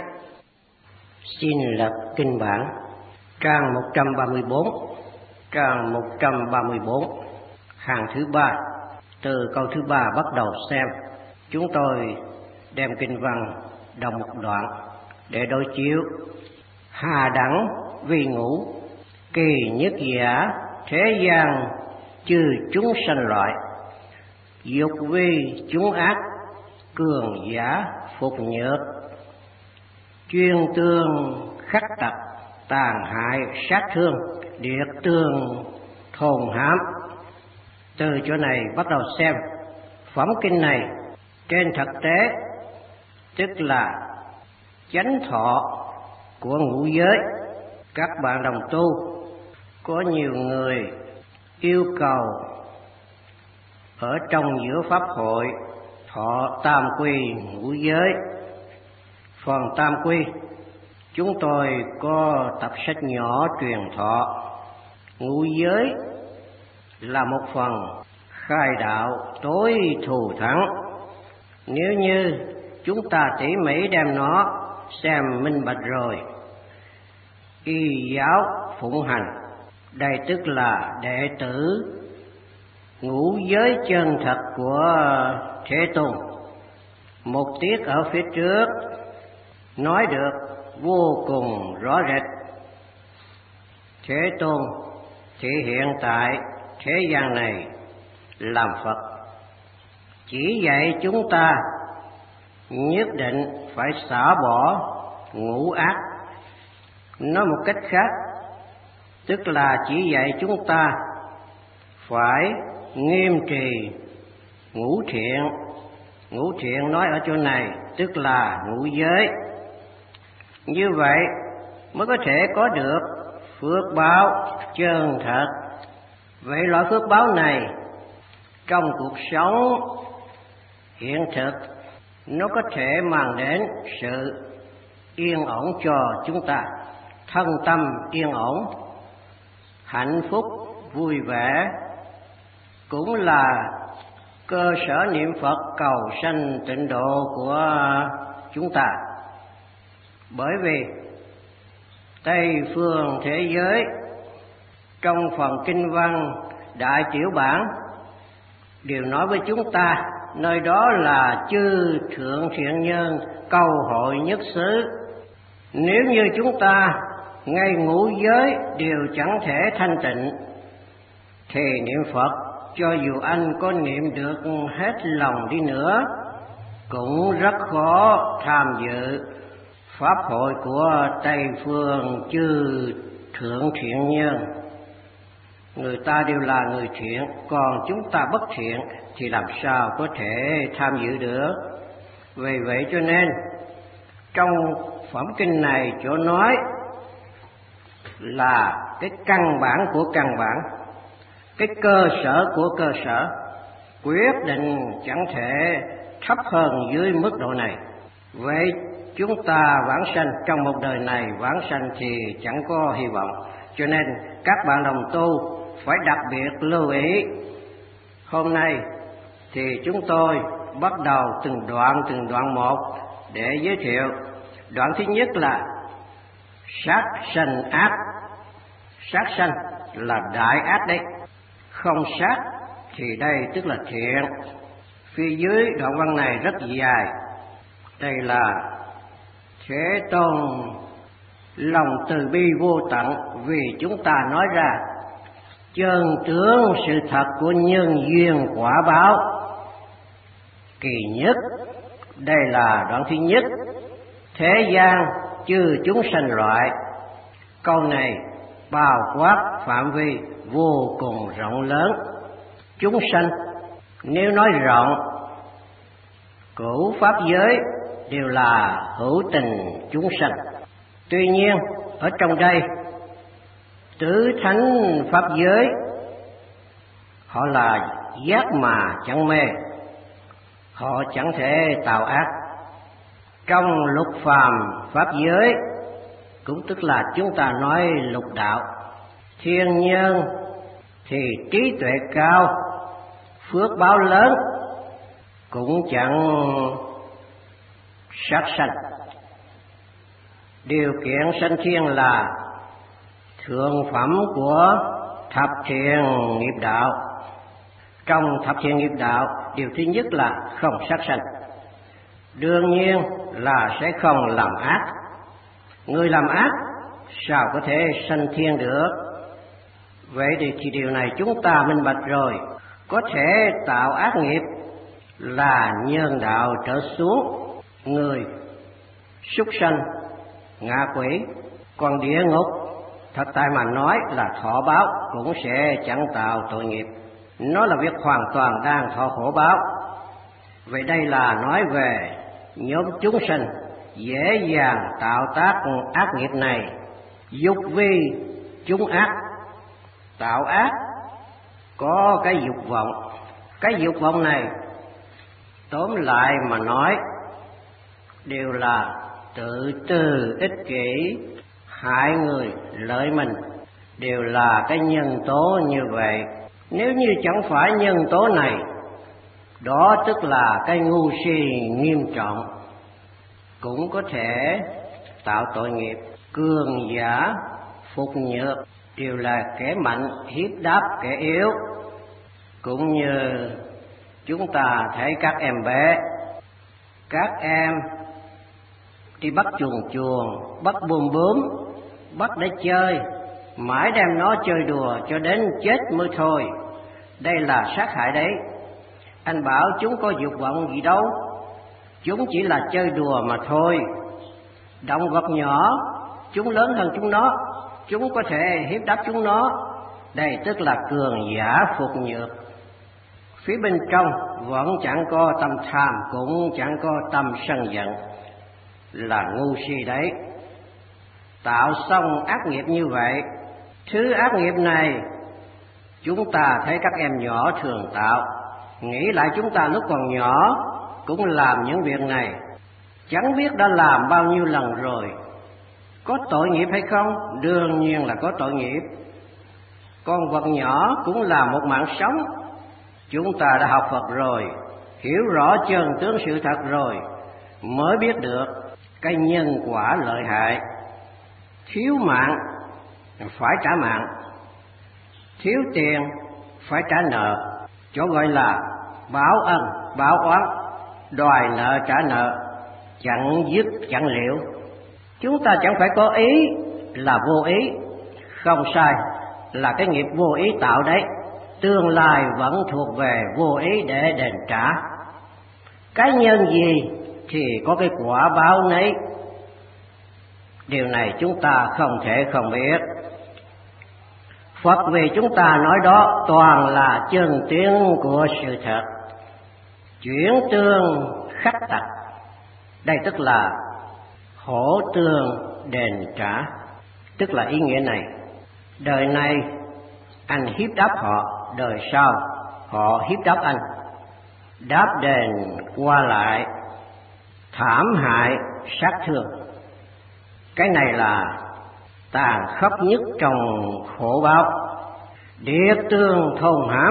xin lật kinh bản, trang 134, trang 134, hàng thứ 3, từ câu thứ 3 bắt đầu xem. Chúng tôi đem kinh văn đọc một đoạn để đối chiếu. Hà đẳng vi ngũ, kỳ nhất giả, thế gian chư chúng sanh loại. Dục vi chúng ác, cường giả phục nhược. Chuyên tương khắc tặc, tàn hại sát thương, điệt tương thồn hãm. Từ chỗ này bắt đầu xem. Phẩm kinh này trên thực tế tức là chánh thọ của ngũ giới. Các bạn đồng tu, có nhiều người yêu cầu ở trong giữa pháp hội thọ tam quy ngũ giới. Phần tam quy chúng tôi có tập sách nhỏ truyền thọ. Ngũ giới là một phần khai đạo tối thù thắng. Nếu như chúng ta tỉ mỉ đem nó xem minh bạch rồi, y giáo phụng hành, đây tức là đệ tử ngũ giới chân thật của Thế Tôn. Một tiết ở phía trước nói được vô cùng rõ rệt. Thế Tôn thì hiện tại thế gian này làm Phật, chỉ dạy chúng ta nhất định phải xả bỏ ngũ ác. Nói một cách khác, tức là chỉ dạy chúng ta phải nghiêm trì ngũ thiện. Ngũ thiện nói ở chỗ này tức là ngũ giới. Như vậy mới có thể có được phước báo chân thật. Vậy loại phước báo này trong cuộc sống hiện thực nó có thể mang đến sự yên ổn cho chúng ta, thân tâm yên ổn, hạnh phúc, vui vẻ, cũng là cơ sở niệm Phật cầu sanh tịnh độ của chúng ta. Bởi vì Tây phương thế giới trong phần kinh văn Đại Tiểu Bản đều nói với chúng ta, nơi đó là chư thượng thiện nhân câu hội nhất xứ. Nếu như chúng ta ngay ngũ giới đều chẳng thể thanh tịnh, thì niệm Phật cho dù anh có niệm được hết lòng đi nữa cũng rất khó tham dự pháp hội của Tây phương chư thượng thiện nhân. Người ta đều là người thiện, còn chúng ta bất thiện thì làm sao có thể tham dự được. Vì vậy cho nên trong phẩm kinh này chỗ nói là cái căn bản của căn bản, cái cơ sở của cơ sở, quyết định chẳng thể thấp hơn dưới mức độ này. Vậy chúng ta vãng sanh trong một đời này vãng sanh thì chẳng có hy vọng. Cho nên các bạn đồng tu phải đặc biệt lưu ý. Hôm nay thì chúng tôi bắt đầu từng đoạn một để giới thiệu. Đoạn thứ nhất là sát sanh ác. Sát sanh là đại ác đấy, không sát thì đây tức là thiện. Phía dưới đoạn văn này rất dài. Đây là Thế Tôn lòng từ bi vô tận vì chúng ta nói ra chân tướng sự thật của nhân duyên quả báo. Kỳ nhất, đây là đoạn thứ nhất. Thế gian chư chúng sanh loại. Câu này bao quát phạm vi vô cùng rộng lớn. Chúng sanh nếu nói rộng, cửu pháp giới đều là hữu tình chúng sanh. Tuy nhiên ở trong đây tứ thánh pháp giới họ là giác mà chẳng mê, họ chẳng thể tạo ác. Trong lục phàm pháp giới cũng tức là chúng ta nói lục đạo, thiên nhân thì trí tuệ cao, phước báo lớn, cũng chẳng sát sanh. Điều kiện sanh thiên là thượng phẩm của thập thiện nghiệp đạo. Trong thập thiện nghiệp đạo, điều thứ nhất là không sát sanh. Đương nhiên là sẽ không làm ác. Người làm ác sao có thể sanh thiên được? Vậy thì điều này chúng ta minh bạch rồi. Có thể tạo ác nghiệp là nhân đạo trở xuống, người, súc sanh, ngạ quỷ. Còn địa ngục thật tại mà nói là thọ báo cũng sẽ chẳng tạo tội nghiệp. Nó là việc hoàn toàn đang thọ khổ báo. Vậy đây là nói về nhóm chúng sanh dễ dàng tạo tác ác nghiệp này. Dục vi chúng ác, tạo ác có cái dục vọng. Cái dục vọng này tóm lại mà nói đều là tự tư ích kỷ, hại người lợi mình, đều là cái nhân tố như vậy. Nếu như chẳng phải nhân tố này, đó tức là cái ngu si nghiêm trọng, cũng có thể tạo tội nghiệp. Cường giả phục nhược đều là kẻ mạnh hiếp đáp kẻ yếu. Cũng như chúng ta thấy các em bé, các em đi bắt chuồn, bắt bướm, bắt để chơi, mãi đem nó chơi đùa cho đến chết mới thôi. Đây là sát hại đấy. Anh bảo chúng có dục vọng gì đâu, chúng chỉ là chơi đùa mà thôi. Động vật nhỏ, chúng lớn hơn chúng nó, chúng có thể hiếp đáp chúng nó. Đây tức là cường giả phục nhược. Phía bên trong vẫn chẳng có tâm tham, cũng chẳng có tâm sân giận, là ngu si đấy. Tạo xong ác nghiệp như vậy, thứ ác nghiệp này chúng ta thấy các em nhỏ thường tạo. Nghĩ lại chúng ta lúc còn nhỏ cũng làm những việc này. chẳng biết đã làm bao nhiêu lần rồi. Có tội nghiệp hay không? Đương nhiên là có tội nghiệp. Con vật nhỏ cũng là một mạng sống. Chúng ta đã học Phật rồi, hiểu rõ chân tướng sự thật rồi, mới biết được cái nhân quả lợi hại. Thiếu mạng phải trả mạng, thiếu tiền phải trả nợ, chỗ gọi là báo ân báo oán, đòi nợ trả nợ, chẳng dứt chẳng liệu. Chúng ta chẳng phải có ý là vô ý, không sai, là cái nghiệp vô ý tạo đấy, tương lai vẫn thuộc về vô ý để đền trả. Cái nhân gì thì có cái quả báo nấy. Điều này chúng ta không thể không biết. Phật vì chúng ta nói đó toàn là chân tiếng của sự thật. Chuyển tương khắc tặc, đây tức là hỗ tương đền trả. Tức là ý nghĩa này, đời này anh hiếp đáp họ, đời sau họ hiếp đáp anh. Đáp đền qua lại, thảm hại sát thương. Cái này là tàn khốc nhất trong khổ báo. Địa tương thôn hãm,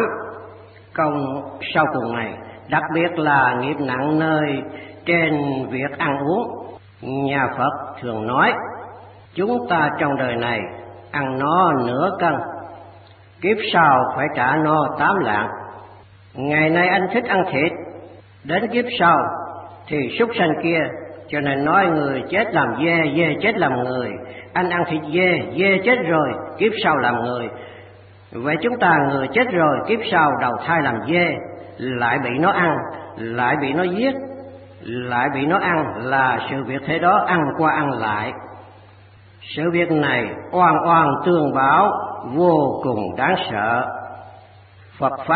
công sau cùng này đặc biệt là nghiệp nặng nơi trên việc ăn uống. Nhà Phật thường nói chúng ta trong đời này ăn no nửa cân, kiếp sau phải trả no 8 lạng. Ngày nay anh thích ăn thịt, đến kiếp sau thì súc sanh kia, cho nên nói người chết làm dê, dê chết làm người. Anh ăn thịt dê, dê chết rồi, kiếp sau làm người. Vậy chúng ta người chết rồi, kiếp sau đầu thai làm dê, lại bị nó ăn, lại bị nó giết, lại bị nó ăn, là sự việc thế đó, ăn qua ăn lại. Sự việc này oan oan tương báo, vô cùng đáng sợ. Phật Pháp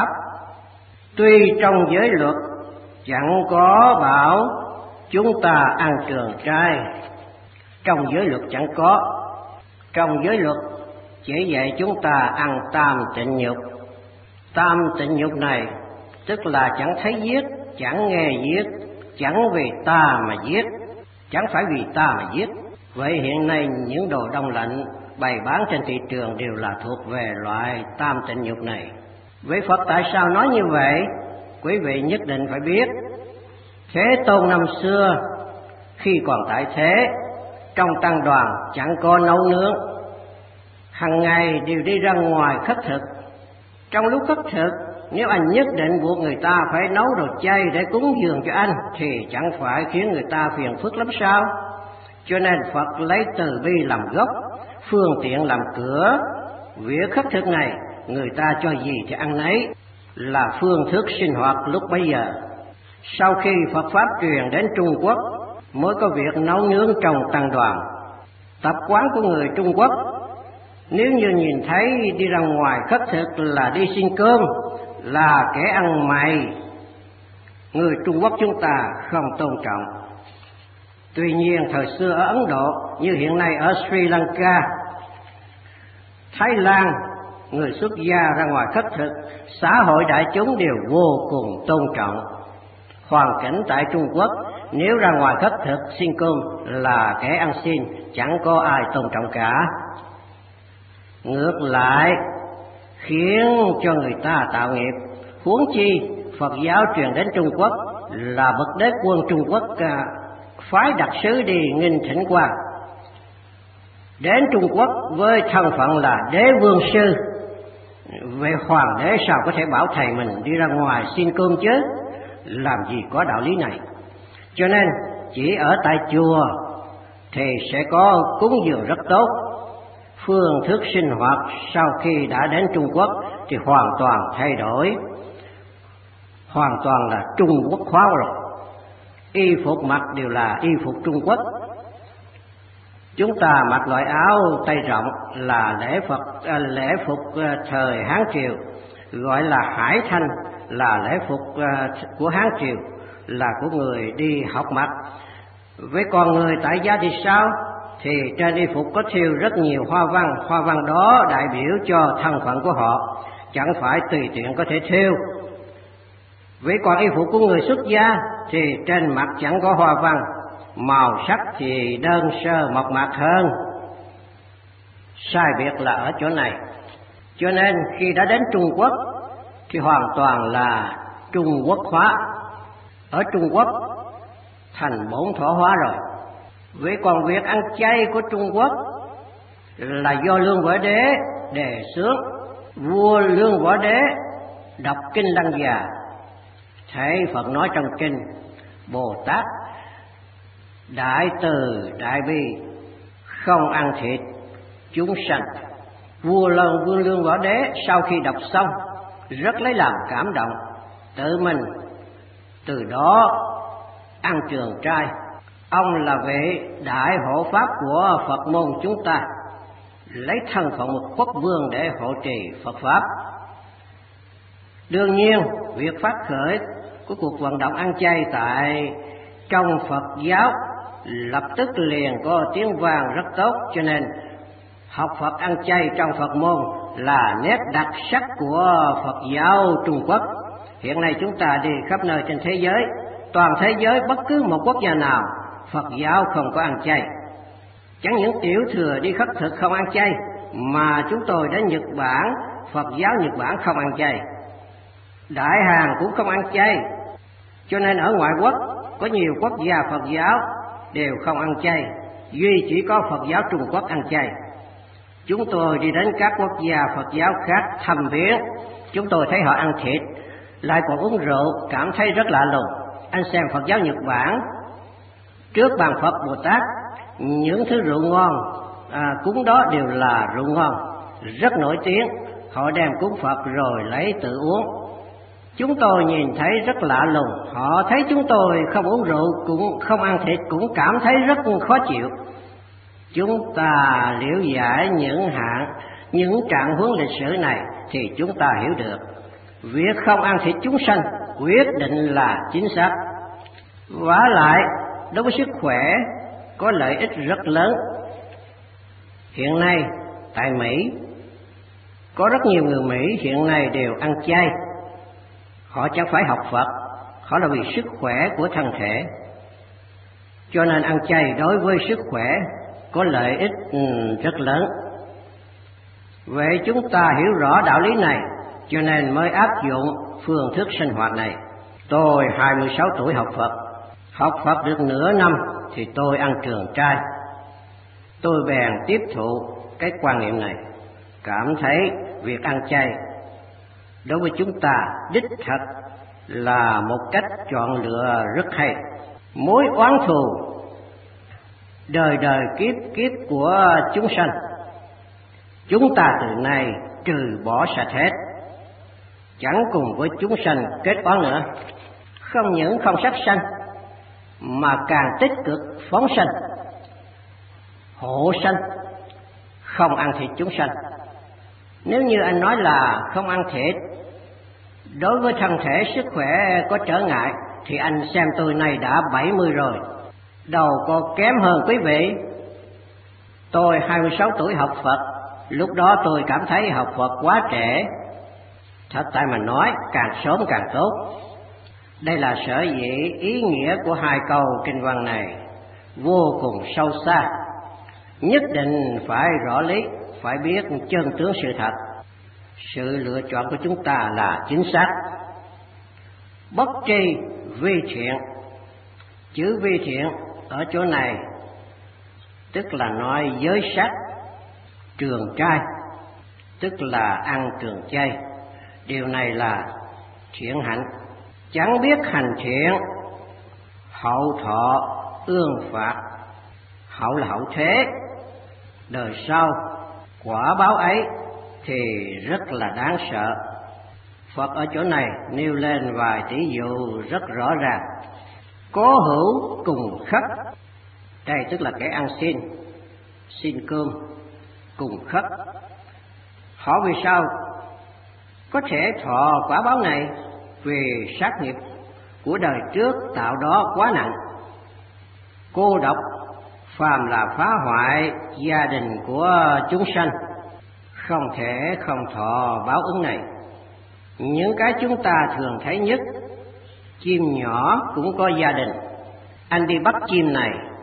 tuy trong giới luật chẳng có bảo chúng ta ăn trường trai, trong giới luật chẳng có. Trong giới luật chỉ dạy chúng ta ăn tam tịnh nhục. Tam tịnh nhục này tức là chẳng thấy giết, chẳng nghe giết, chẳng vì ta mà giết, chẳng phải vì ta mà giết. Vậy hiện nay những đồ đông lạnh bày bán trên thị trường đều là thuộc về loại tam tịnh nhục này. Với Phật tại sao nói như vậy? Quý vị nhất định phải biết. Thế Tôn năm xưa khi còn tại thế, trong tăng đoàn chẳng có nấu nướng, hàng ngày đều đi ra ngoài khất thực. Trong lúc khất thực, nếu anh nhất định buộc người ta phải nấu đồ chay để cúng dường cho anh thì chẳng phải khiến người ta phiền phức lắm sao? Cho nên Phật lấy từ bi làm gốc, phương tiện làm cửa. Việc khất thực này người ta cho gì thì ăn nấy, là phương thức sinh hoạt lúc bấy giờ. Sau khi Phật Pháp truyền đến Trung Quốc mới có việc nấu nướng trong tăng đoàn. Tập quán của người Trung Quốc, nếu như nhìn thấy đi ra ngoài khất thực là đi xin cơm, là kẻ ăn mày, người Trung Quốc chúng ta không tôn trọng. Tuy nhiên thời xưa ở Ấn Độ như hiện nay ở Sri Lanka, Thái Lan, người xuất gia ra ngoài khất thực, xã hội đại chúng đều vô cùng tôn trọng. Hoàn cảnh tại Trung Quốc, nếu ra ngoài khất thực xin cơm là kẻ ăn xin, chẳng có ai tôn trọng cả. Ngược lại khiến cho người ta tạo nghiệp. Huống chi Phật giáo truyền đến Trung Quốc là bậc đế quân Trung Quốc phái đặc sứ đi nghinh thỉnh qua. Đến Trung Quốc với thân phận là đế vương sư, vậy hoàng đế sao có thể bảo thầy mình đi ra ngoài xin cơm chứ? Làm gì có đạo lý này. Cho nên chỉ ở tại chùa thì sẽ có cúng dường rất tốt. Phương thức sinh hoạt sau khi đã đến Trung Quốc thì hoàn toàn thay đổi, hoàn toàn là Trung Quốc hóa rồi. Y phục mặc đều là y phục Trung Quốc. Chúng ta mặc loại áo tay rộng là lễ phục thời Hán Triều, gọi là hải thanh, là lễ phục của Hán Triều, là của người đi học mặc. Với con người tại gia thì sao? Thì trên y phục có thêu rất nhiều hoa văn đó đại biểu cho thân phận của họ, chẳng phải tùy tiện có thể thêu. Với còn y phục của người xuất gia thì trên mặt chẳng có hoa văn, màu sắc thì đơn sơ mộc mạc hơn. Sai biệt là ở chỗ này. Cho nên khi đã đến Trung Quốc thì hoàn toàn là Trung Quốc hóa. Ở Trung Quốc thành bổn thổ hóa rồi. Vậy còn việc ăn chay của Trung Quốc là do Lương Võ Đế đề xướng. Vua Lương Võ Đế đọc kinh Lăng Già, thấy Phật nói trong kinh: Bồ Tát đại từ đại bi, không ăn thịt chúng sanh. Vua Lương Võ Đế sau khi đọc xong rất lấy làm cảm động, tự mình từ đó ăn trường trai. Ông là vị đại hộ pháp của Phật môn chúng ta, lấy thân phận một quốc vương để hộ trì Phật pháp. Đương nhiên việc phát khởi của cuộc vận động ăn chay tại trong Phật giáo lập tức liền có tiếng vang rất tốt, cho nên học Phật ăn chay trong Phật môn là nét đặc sắc của Phật giáo Trung Quốc. Hiện nay chúng ta đi khắp nơi trên thế giới, toàn thế giới bất cứ một quốc gia nào Phật giáo không có ăn chay. Chẳng những tiểu thừa đi khất thực không ăn chay, mà chúng tôi đến Nhật Bản, Phật giáo Nhật Bản không ăn chay, Đại Hàn cũng không ăn chay. Cho nên ở ngoại quốc có nhiều quốc gia Phật giáo đều không ăn chay, duy chỉ có Phật giáo Trung Quốc ăn chay. Chúng tôi đi đến các quốc gia Phật giáo khác thăm viếng, chúng tôi thấy họ ăn thịt, lại còn uống rượu, cảm thấy rất lạ lùng. Anh xem Phật giáo Nhật Bản, trước bàn Phật Bồ Tát, những thứ rượu ngon cúng đó đều là rượu ngon, rất nổi tiếng. Họ đem cúng Phật rồi lấy tự uống. Chúng tôi nhìn thấy rất lạ lùng, họ thấy chúng tôi không uống rượu, cũng không ăn thịt, cũng cảm thấy rất khó chịu. Chúng ta liễu giải những trạng huống lịch sử này thì chúng ta hiểu được việc không ăn thịt chúng sanh quyết định là chính xác. Vả lại đối với sức khỏe có lợi ích rất lớn. Hiện nay tại Mỹ có rất nhiều người Mỹ hiện nay đều ăn chay. Họ chẳng phải học Phật, họ là vì sức khỏe của thân thể, cho nên ăn chay đối với sức khỏe có lợi ích rất lớn. Vậy chúng ta hiểu rõ đạo lý này, cho nên mới áp dụng phương thức sinh hoạt này. Tôi 26 tuổi học Phật được nửa năm thì tôi ăn trường trai. Tôi bèn tiếp thụ cái quan niệm này, cảm thấy việc ăn chay đối với chúng ta đích thật là một cách chọn lựa rất hay. Mối oán thù đời đời kiếp kiếp của chúng sanh, chúng ta từ nay trừ bỏ sạch hết, chẳng cùng với chúng sanh kết oán nữa. Không những không sát sanh mà càng tích cực phóng sanh, hộ sanh, không ăn thịt chúng sanh. Nếu như anh nói là không ăn thịt đối với thân thể sức khỏe có trở ngại, thì anh xem tôi này đã 70 rồi, đầu có kém hơn quý vị. Tôi 26 tuổi học Phật, lúc đó tôi cảm thấy học Phật quá trễ. Thật tại mà nói, càng sớm càng tốt. Đây là sở dĩ ý nghĩa của hai câu kinh văn này vô cùng sâu xa. Nhất định phải rõ lý, phải biết chân tướng sự thật. Sự lựa chọn của chúng ta là chính xác. Bất tri vi thiện. Chữ vi thiện ở chỗ này tức là nói giới sắc, trường trai, tức là ăn trường chay. Điều này là thiện hạnh. Chẳng biết hành thiện, hậu thọ ương phạt. Hậu là hậu thế, đời sau quả báo ấy thì rất là đáng sợ. Phật ở chỗ này nêu lên vài tỷ dụ rất rõ ràng. Cố hữu cùng khất, đây tức là kẻ ăn xin cơm cùng khất. Họ vì sao có thể thọ quả báo này? Vì sát nghiệp của đời trước tạo đó quá nặng. Cô độc phàm là phá hoại gia đình của chúng sanh, không thể không thọ báo ứng này. Những cái chúng ta thường thấy nhất, chim nhỏ cũng có gia đình. Anh đi bắt chim này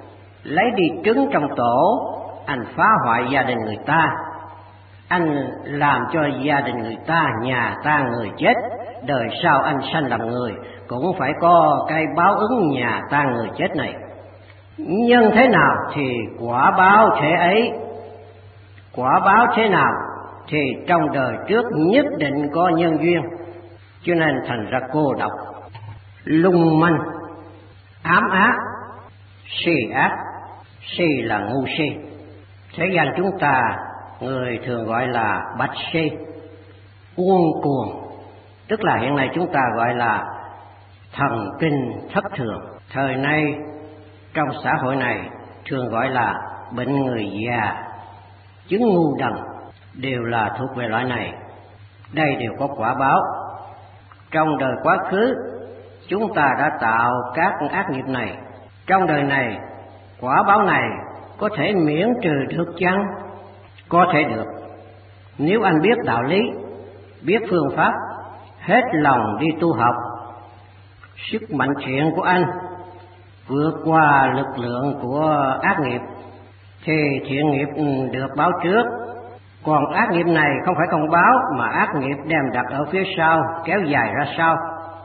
lấy đi trứng trong tổ, anh phá hoại gia đình người ta, anh làm cho gia đình người ta, nhà ta người chết, đời sau anh sanh làm người cũng phải có cái báo ứng nhà ta người chết này. Nhưng thế nào thì quả báo thế ấy, quả báo thế nào thì trong đời trước nhất định có nhân duyên, cho nên thành ra cô độc, lung manh, ám ác, si ác. Si là ngu si, thế gian chúng ta người thường gọi là bạch si, cuồng cuồng, tức là hiện nay chúng ta gọi là thần kinh thất thường. Thời nay trong xã hội này thường gọi là bệnh người già, chứng ngu đần, đều là thuộc về loại này. Đây đều có quả báo. Trong đời quá khứ chúng ta đã tạo các ác nghiệp này, trong đời này quả báo này có thể miễn trừ được chăng? Có thể được, nếu anh biết đạo lý, biết phương pháp, hết lòng đi tu học. Sức mạnh thiện của anh vượt qua lực lượng của ác nghiệp thì thiện nghiệp được báo trước, còn ác nghiệp này không phải không báo mà ác nghiệp đem đặt ở phía sau, kéo dài ra sau.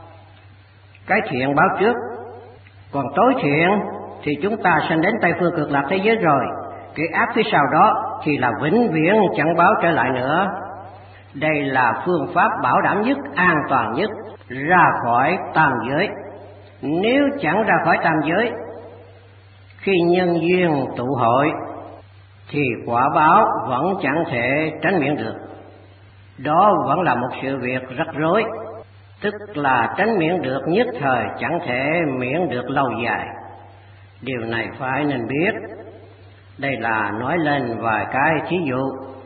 Cái thiện báo trước, còn tối thiện thì chúng ta sanh đến Tây phương cực lạc thế giới rồi, cái ác phía sau đó thì là vĩnh viễn chẳng báo trở lại nữa. Đây là phương pháp bảo đảm nhất, an toàn nhất, ra khỏi tam giới. Nếu chẳng ra khỏi tam giới, khi nhân duyên tụ hội thì quả báo vẫn chẳng thể tránh miễn được. Đó vẫn là một sự việc rắc rối, tức là tránh miễn được nhất thời, chẳng thể miễn được lâu dài. Điều này phải nên biết. Đây là nói lên vài cái thí dụ.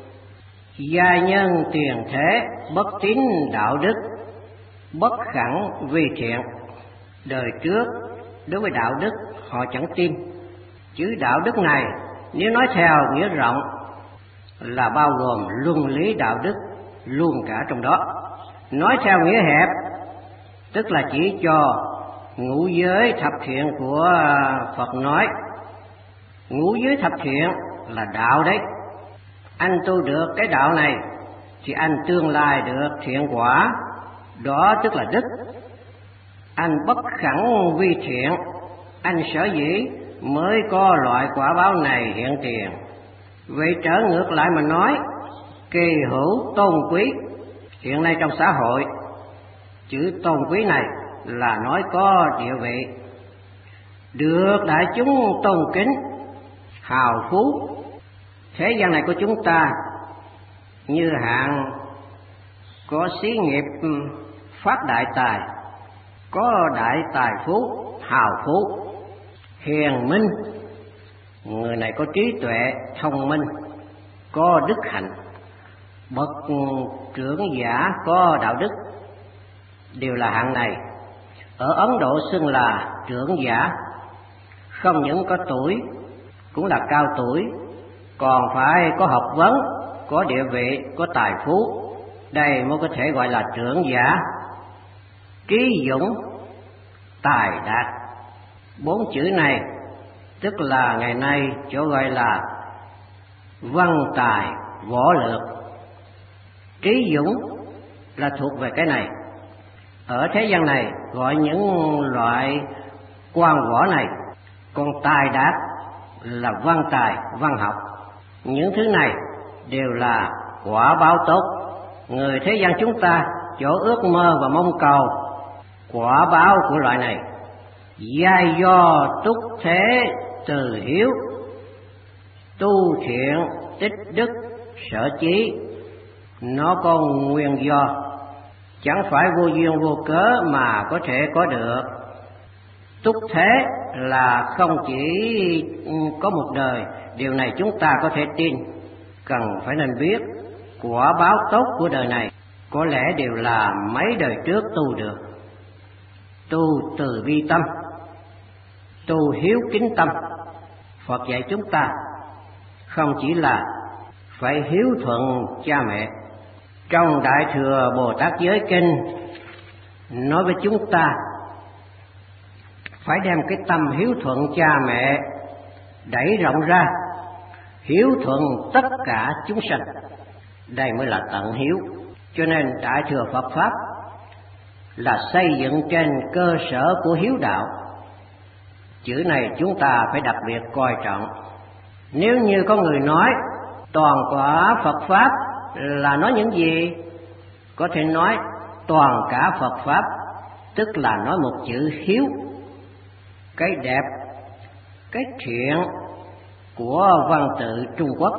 Gia nhân tiền thế, bất tín đạo đức, bất khẳng vi thiện. Đời trước đối với đạo đức họ chẳng tin. Chữ đạo đức này nếu nói theo nghĩa rộng là bao gồm luân lý đạo đức luôn cả trong đó. Nói theo nghĩa hẹp tức là chỉ cho ngũ giới thập thiện của Phật nói. Ngũ giới thập thiện là đạo đấy. Anh tu được cái đạo này thì anh tương lai được thiện quả, đó tức là đức. Anh bất khẳng vi thiện, anh sở dĩ mới có loại quả báo này hiện tiền. Vậy trở ngược lại mà nói, kỳ hữu tôn quý. Hiện nay trong xã hội, chữ tôn quý này là nói có địa vị, được đại chúng tôn kính, hào phú. Thế gian này của chúng ta như hạng có xí nghiệp phát đại tài, có đại tài phú, hào phú, hiền minh. Người này có trí tuệ, thông minh, có đức hạnh, bậc trưởng giả có đạo đức, đều là hạng này. Ở Ấn Độ xưng là trưởng giả, không những có tuổi, cũng là cao tuổi, còn phải có học vấn, có địa vị, có tài phú. Đây mới có thể gọi là trưởng giả. Trí dũng, tài đạt, bốn chữ này tức là ngày nay chỗ gọi là văn tài võ lược. Trí dũng là thuộc về cái này. Ở thế gian này gọi những loại quan võ này. Còn tài đạt là văn tài, văn học. Những thứ này đều là quả báo tốt. Người thế gian chúng ta chỗ ước mơ và mong cầu quả báo của loại này. Giai do túc thế từ hiếu, tu thiện tích đức sở chí. Nó có nguyên do, chẳng phải vô duyên vô cớ mà có thể có được. Túc thế là không chỉ có một đời, điều này chúng ta có thể tin. Cần phải nên biết quả báo tốt của đời này có lẽ đều là mấy đời trước tu được. Tu từ bi tâm, tu hiếu kính tâm. Phật dạy chúng ta không chỉ là phải hiếu thuận cha mẹ. Trong Đại Thừa Bồ Tát Giới Kinh nói với chúng ta phải đem cái tâm hiếu thuận cha mẹ đẩy rộng ra, hiếu thuận tất cả chúng sanh. Đây mới là tận hiếu. Cho nên Đại thừa Phật Pháp là xây dựng trên cơ sở của hiếu đạo. Chữ này chúng ta phải đặc biệt coi trọng. Nếu như có người nói toàn quả Phật Pháp là nói những gì? Có thể nói toàn cả Phật Pháp, tức là nói một chữ hiếu. Cái đẹp, cái thiện của văn tự Trung Quốc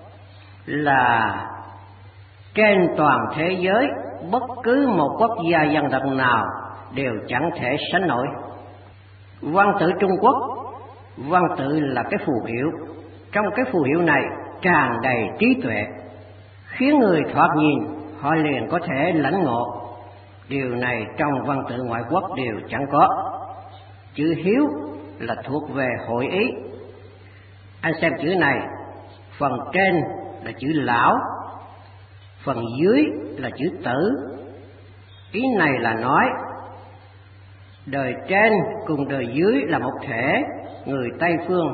là trên toàn thế giới bất cứ một quốc gia dân tộc nào đều chẳng thể sánh nổi. Văn tự Trung Quốc, văn tự là cái phù hiệu. Trong cái phù hiệu này tràn đầy trí tuệ, khiến người thoạt nhìn họ liền có thể lãnh ngộ. Điều này trong văn tự ngoại quốc đều chẳng có. Chữ hiếu là thuộc về hội ý. Anh xem chữ này, phần trên là chữ lão, phần dưới là chữ tử. Ý này là nói đời trên cùng đời dưới là một thể. Người Tây phương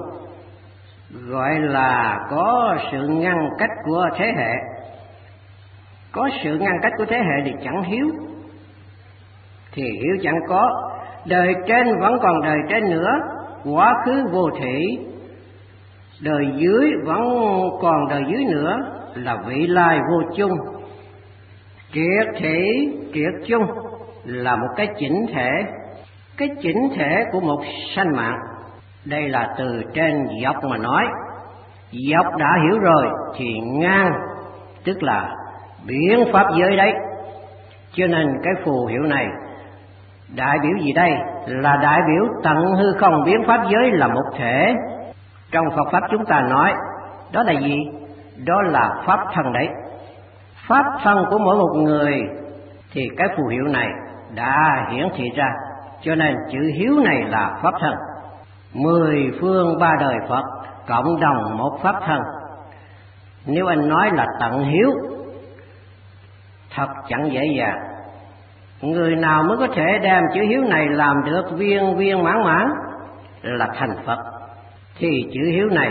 gọi là có sự ngăn cách của thế hệ. Có sự ngăn cách của thế hệ thì chẳng hiếu, thì hiếu chẳng có. Đời trên vẫn còn đời trên nữa, quá khứ vô thủy. Đời dưới vẫn còn đời dưới nữa, là vị lai vô chung. Triệt thị, triệt chung là một cái chỉnh thể. Cái chỉnh thể của một sanh mạng. Đây là từ trên dọc mà nói. Dọc đã hiểu rồi thì ngang tức là biến pháp giới đấy. Cho nên cái phù hiệu này đại biểu gì đây? Là đại biểu tận hư không biến pháp giới là một thể. Trong Phật Pháp chúng ta nói đó là gì? Đó là pháp thân đấy. Pháp thân của mỗi một người thì cái phù hiệu này đã hiển thị ra. Cho nên chữ hiếu này là pháp thân. 10 phương 3 đời Phật cộng đồng một pháp thân. Nếu anh nói là tận hiếu, thật chẳng dễ dàng. Người nào mới có thể đem chữ hiếu này làm được viên viên mãn mãn là thành Phật, thì chữ hiếu này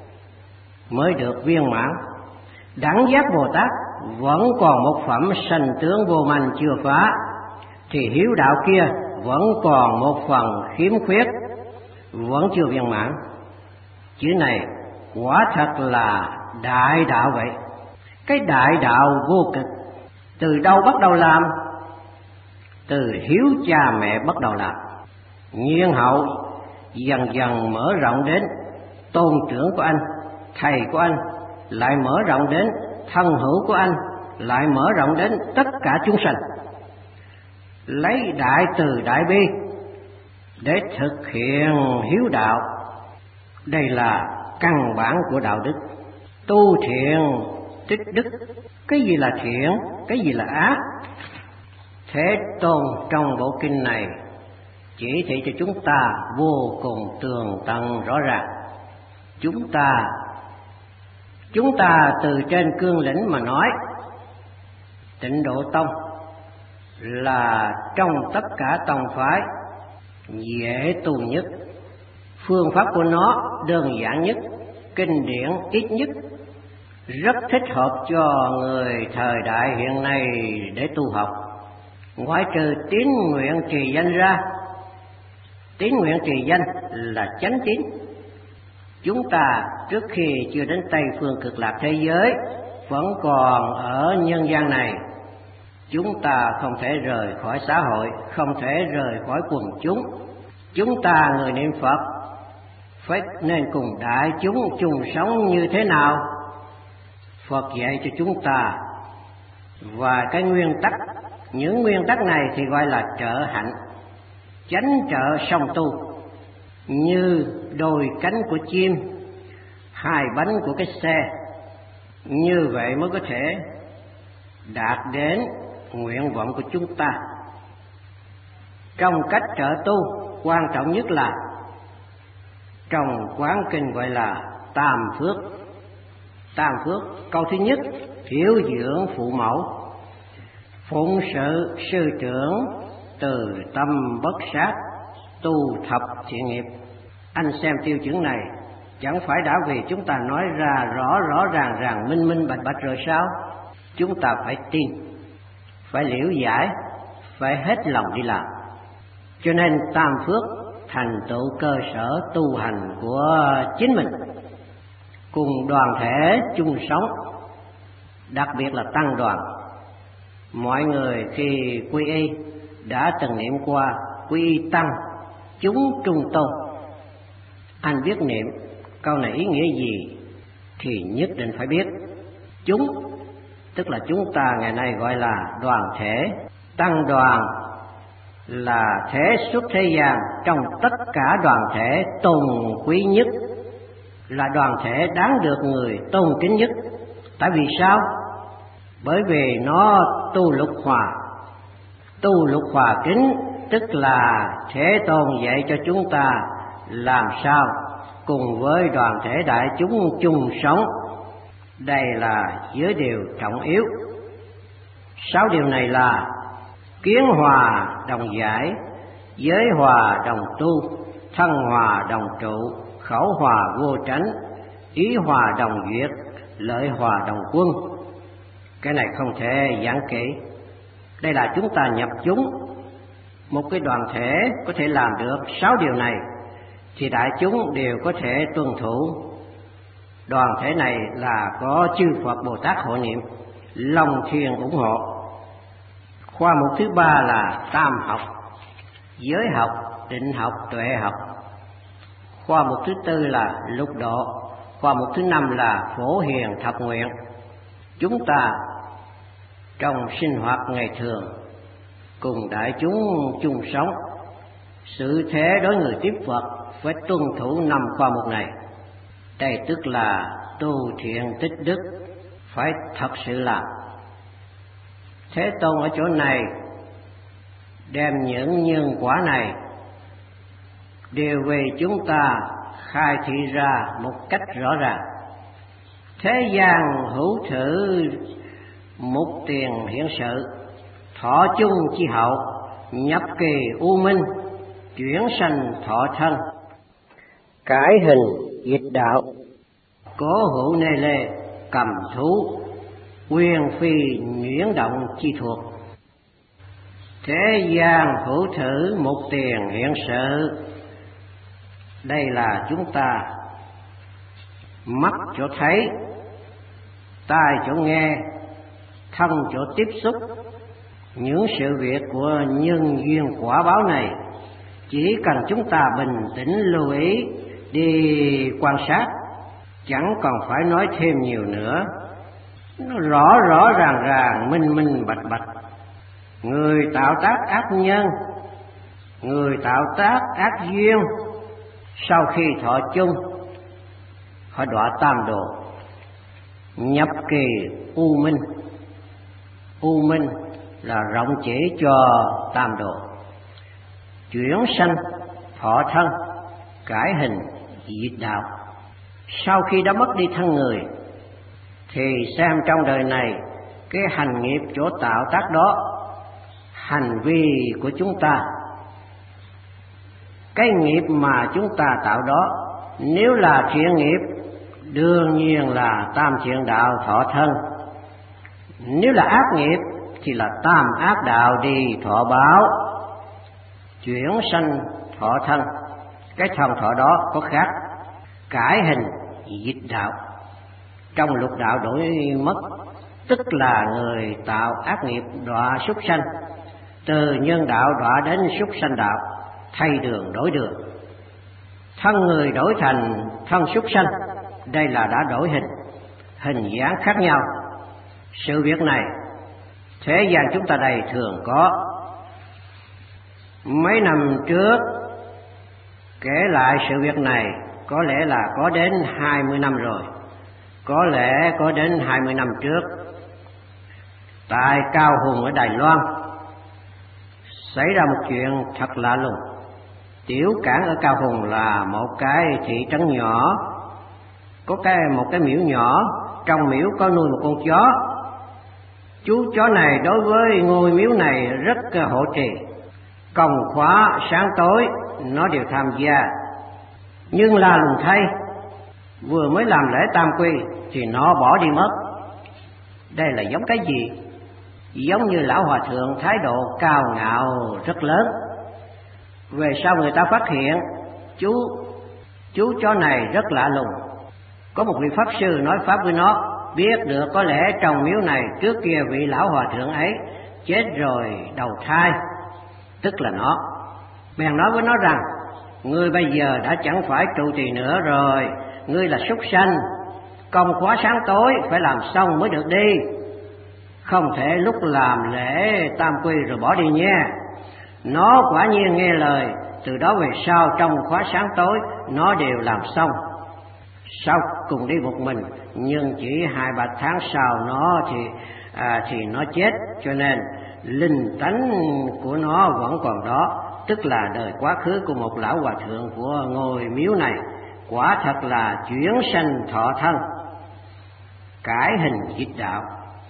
mới được viên mãn. Đẳng giác Bồ Tát vẫn còn một phẩm sanh tướng vô minh chưa phá, thì hiếu đạo kia vẫn còn một phần khiếm khuyết, vẫn chưa viên mãn. Chữ này quả thật là đại đạo vậy. Cái đại đạo vô cực từ đâu bắt đầu làm? Từ hiếu cha mẹ bắt đầu làm. Nhiên hậu dần dần mở rộng đến tôn trưởng của anh, thầy của anh, lại mở rộng đến thân hữu của anh, lại mở rộng đến tất cả chúng sanh. Lấy đại từ đại bi để thực hiện hiếu đạo. Đây là căn bản của đạo đức. Tu thiện tích đức. Cái gì là thiện, cái gì là ác? Thế Tôn trong bộ kinh này chỉ thị cho chúng ta vô cùng tường tận rõ ràng. Chúng ta từ trên cương lĩnh mà nói, Tịnh Độ Tông là trong tất cả tông phái dễ tu nhất, phương pháp của nó đơn giản nhất, kinh điển ít nhất, rất thích hợp cho người thời đại hiện nay để tu học. Ngoại trừ tín nguyện trì danh ra, tín nguyện trì danh là chánh tín. Chúng ta trước khi chưa đến Tây phương cực lạc thế giới, vẫn còn ở nhân gian này, chúng ta không thể rời khỏi xã hội, không thể rời khỏi quần chúng. Chúng ta người niệm Phật phải nên cùng đại chúng chung sống như thế nào? Phật dạy cho chúng ta và cái nguyên tắc. Những nguyên tắc này thì gọi là trợ hạnh, chánh trợ song tu. Như đôi cánh của chim, hai bánh của cái xe. Như vậy mới có thể đạt đến nguyện vọng của chúng ta. Trong cách trợ tu, quan trọng nhất là trong quán kinh gọi là tam phước. Tam phước, câu thứ nhất, hiếu dưỡng phụ mẫu, phụng sự sư trưởng, từ tâm bất sát, tu thập thiện nghiệp. Anh xem tiêu chuẩn này Chẳng phải đã vì chúng ta nói ra rõ ràng minh bạch rồi sao? Chúng ta phải tin, phải liễu giải, phải hết lòng đi làm. Cho nên tam phước thành tựu cơ sở tu hành của chính mình, cùng đoàn thể chung sống, đặc biệt là tăng đoàn. Mọi người khi quy y đã từng niệm qua quy y tăng, chúng trung tôn. Anh biết niệm câu này ý nghĩa gì thì nhất định phải biết. Chúng tức là chúng ta ngày nay gọi là đoàn thể. Tăng đoàn là thể xuất thế gian trong tất cả đoàn thể tôn quý nhất, là đoàn thể đáng được người tôn kính nhất. Tại vì sao? Bởi vì nó tu lục hòa. Tu lục hòa kính tức là Thế Tôn dạy cho chúng ta làm sao cùng với đoàn thể đại chúng chung sống. Đây là giới điều trọng yếu. 6 điều này là kiến hòa đồng giải, giới hòa đồng tu, thân hòa đồng trụ, khẩu hòa vô tránh, ý hòa đồng duyệt, lợi hòa đồng quân. Cái này không thể giảng kỹ. Đây là chúng ta nhập chúng. Một cái đoàn thể có thể làm được 6 điều này thì đại chúng đều có thể tuân thủ. Đoàn thể này là có chư Phật Bồ Tát hộ niệm, lòng thiền ủng hộ. Khoa mục thứ 3 là tam học: giới học, định học, tuệ học. Khoa mục thứ 4 là lục độ. Khoa mục thứ 5 là phổ hiền thập nguyện. Chúng ta trong sinh hoạt ngày thường cùng đại chúng chung sống, sự thế đối người tiếp Phật phải tuân thủ 5 khoa mục này. Đây tức là tu thiện tích đức, phải thật sự làm. Thế Tôn ở chỗ này đem những nhân quả này đều vì chúng ta khai thị ra một cách rõ ràng. Thế gian hữu thử mục tiền hiển sự, thọ chung chi hậu, nhập kỳ u minh, chuyển sanh thọ thân. Cải hình dịch đạo, cố hữu nê lê, cầm thú, quyền phi nhuyễn động chi thuộc. Thế gian hữu thử mục tiền hiện sự. Đây là chúng ta mắt chỗ thấy, tai chỗ nghe, thân chỗ tiếp xúc. Những sự việc của nhân duyên quả báo này chỉ cần chúng ta bình tĩnh lưu ý đi quan sát, chẳng còn phải nói thêm nhiều nữa. Nó rõ ràng minh bạch. Người tạo tác ác nhân, người tạo tác ác duyên, sau khi thọ chung họ đọa tam đồ, nhập kỳ u minh. U minh là rộng chỉ cho tam đồ. Chuyển sanh thọ thân, cải hình diệt đạo. Sau khi đã mất đi thân người thì xem trong đời này cái hành nghiệp chỗ tạo tác đó, hành vi của chúng ta, cái nghiệp mà chúng ta tạo đó, nếu là thiện nghiệp đương nhiên là tam thiện đạo thọ thân. Nếu là ác nghiệp thì là tam ác đạo đi thọ báo, chuyển sanh thọ thân. Cái thân thọ đó có khác. Cải hình dịch đạo, trong lục đạo đổi mất, tức là người tạo ác nghiệp đọa súc sanh, từ nhân đạo đọa đến súc sanh đạo, thay đường đổi đường. Thân người đổi thành thân súc sanh, đây là đã đổi hình dáng khác nhau. Sự việc này thế gian chúng ta đây thường có. Mấy năm trước kể lại sự việc này có lẽ là có đến 20 năm rồi, có lẽ có đến 20 năm trước. Tại Cao Hùng ở Đài Loan xảy ra một chuyện thật lạ lùng. Tiểu Cảng ở Cao Hùng là một cái thị trấn nhỏ, có một cái miễu nhỏ, trong miễu có nuôi một con chó. Chú chó này đối với ngôi miếu này rất hộ trì, công khóa sáng tối nó đều tham gia. Nhưng là lùng thay, vừa mới làm lễ tam quy thì nó bỏ đi mất. Đây là giống cái gì? Giống như lão hòa thượng thái độ cao ngạo rất lớn. Về sau người ta phát hiện chú chó này rất lạ lùng. Có một vị pháp sư nói pháp với nó, biết được có lẽ trong miếu này trước kia vị lão hòa thượng ấy chết rồi đầu thai, tức là nó. Bèn nói với nó rằng, ngươi bây giờ đã chẳng phải trụ trì nữa rồi, ngươi là súc sanh, công khóa sáng tối phải làm xong mới được đi, không thể lúc làm lễ tam quy rồi bỏ đi nha. Nó quả nhiên nghe lời, từ đó về sau trong khóa sáng tối nó đều làm xong. Sau cùng đi một mình, nhưng chỉ 2-3 tháng sau nó thì nó chết, cho nên linh tánh của nó vẫn còn đó, tức là đời quá khứ của một lão hòa thượng của ngôi miếu này. Quả thật là chuyển sanh thọ thân, cải hình dịch đạo.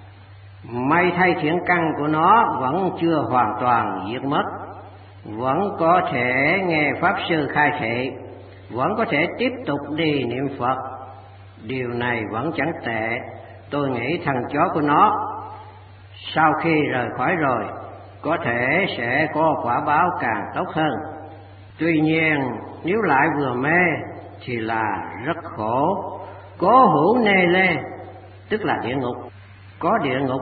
May thay thiện căn của nó vẫn chưa hoàn toàn diệt mất, vẫn có thể nghe pháp sư khai thị, vẫn có thể tiếp tục đi niệm Phật. Điều này vẫn chẳng tệ. Tôi nghĩ thằng chó của nó sau khi rời khỏi rồi có thể sẽ có quả báo càng tốt hơn. Tuy nhiên nếu lại vừa mê thì là rất khổ. Cố hữu nê lê, tức là địa ngục. Có địa ngục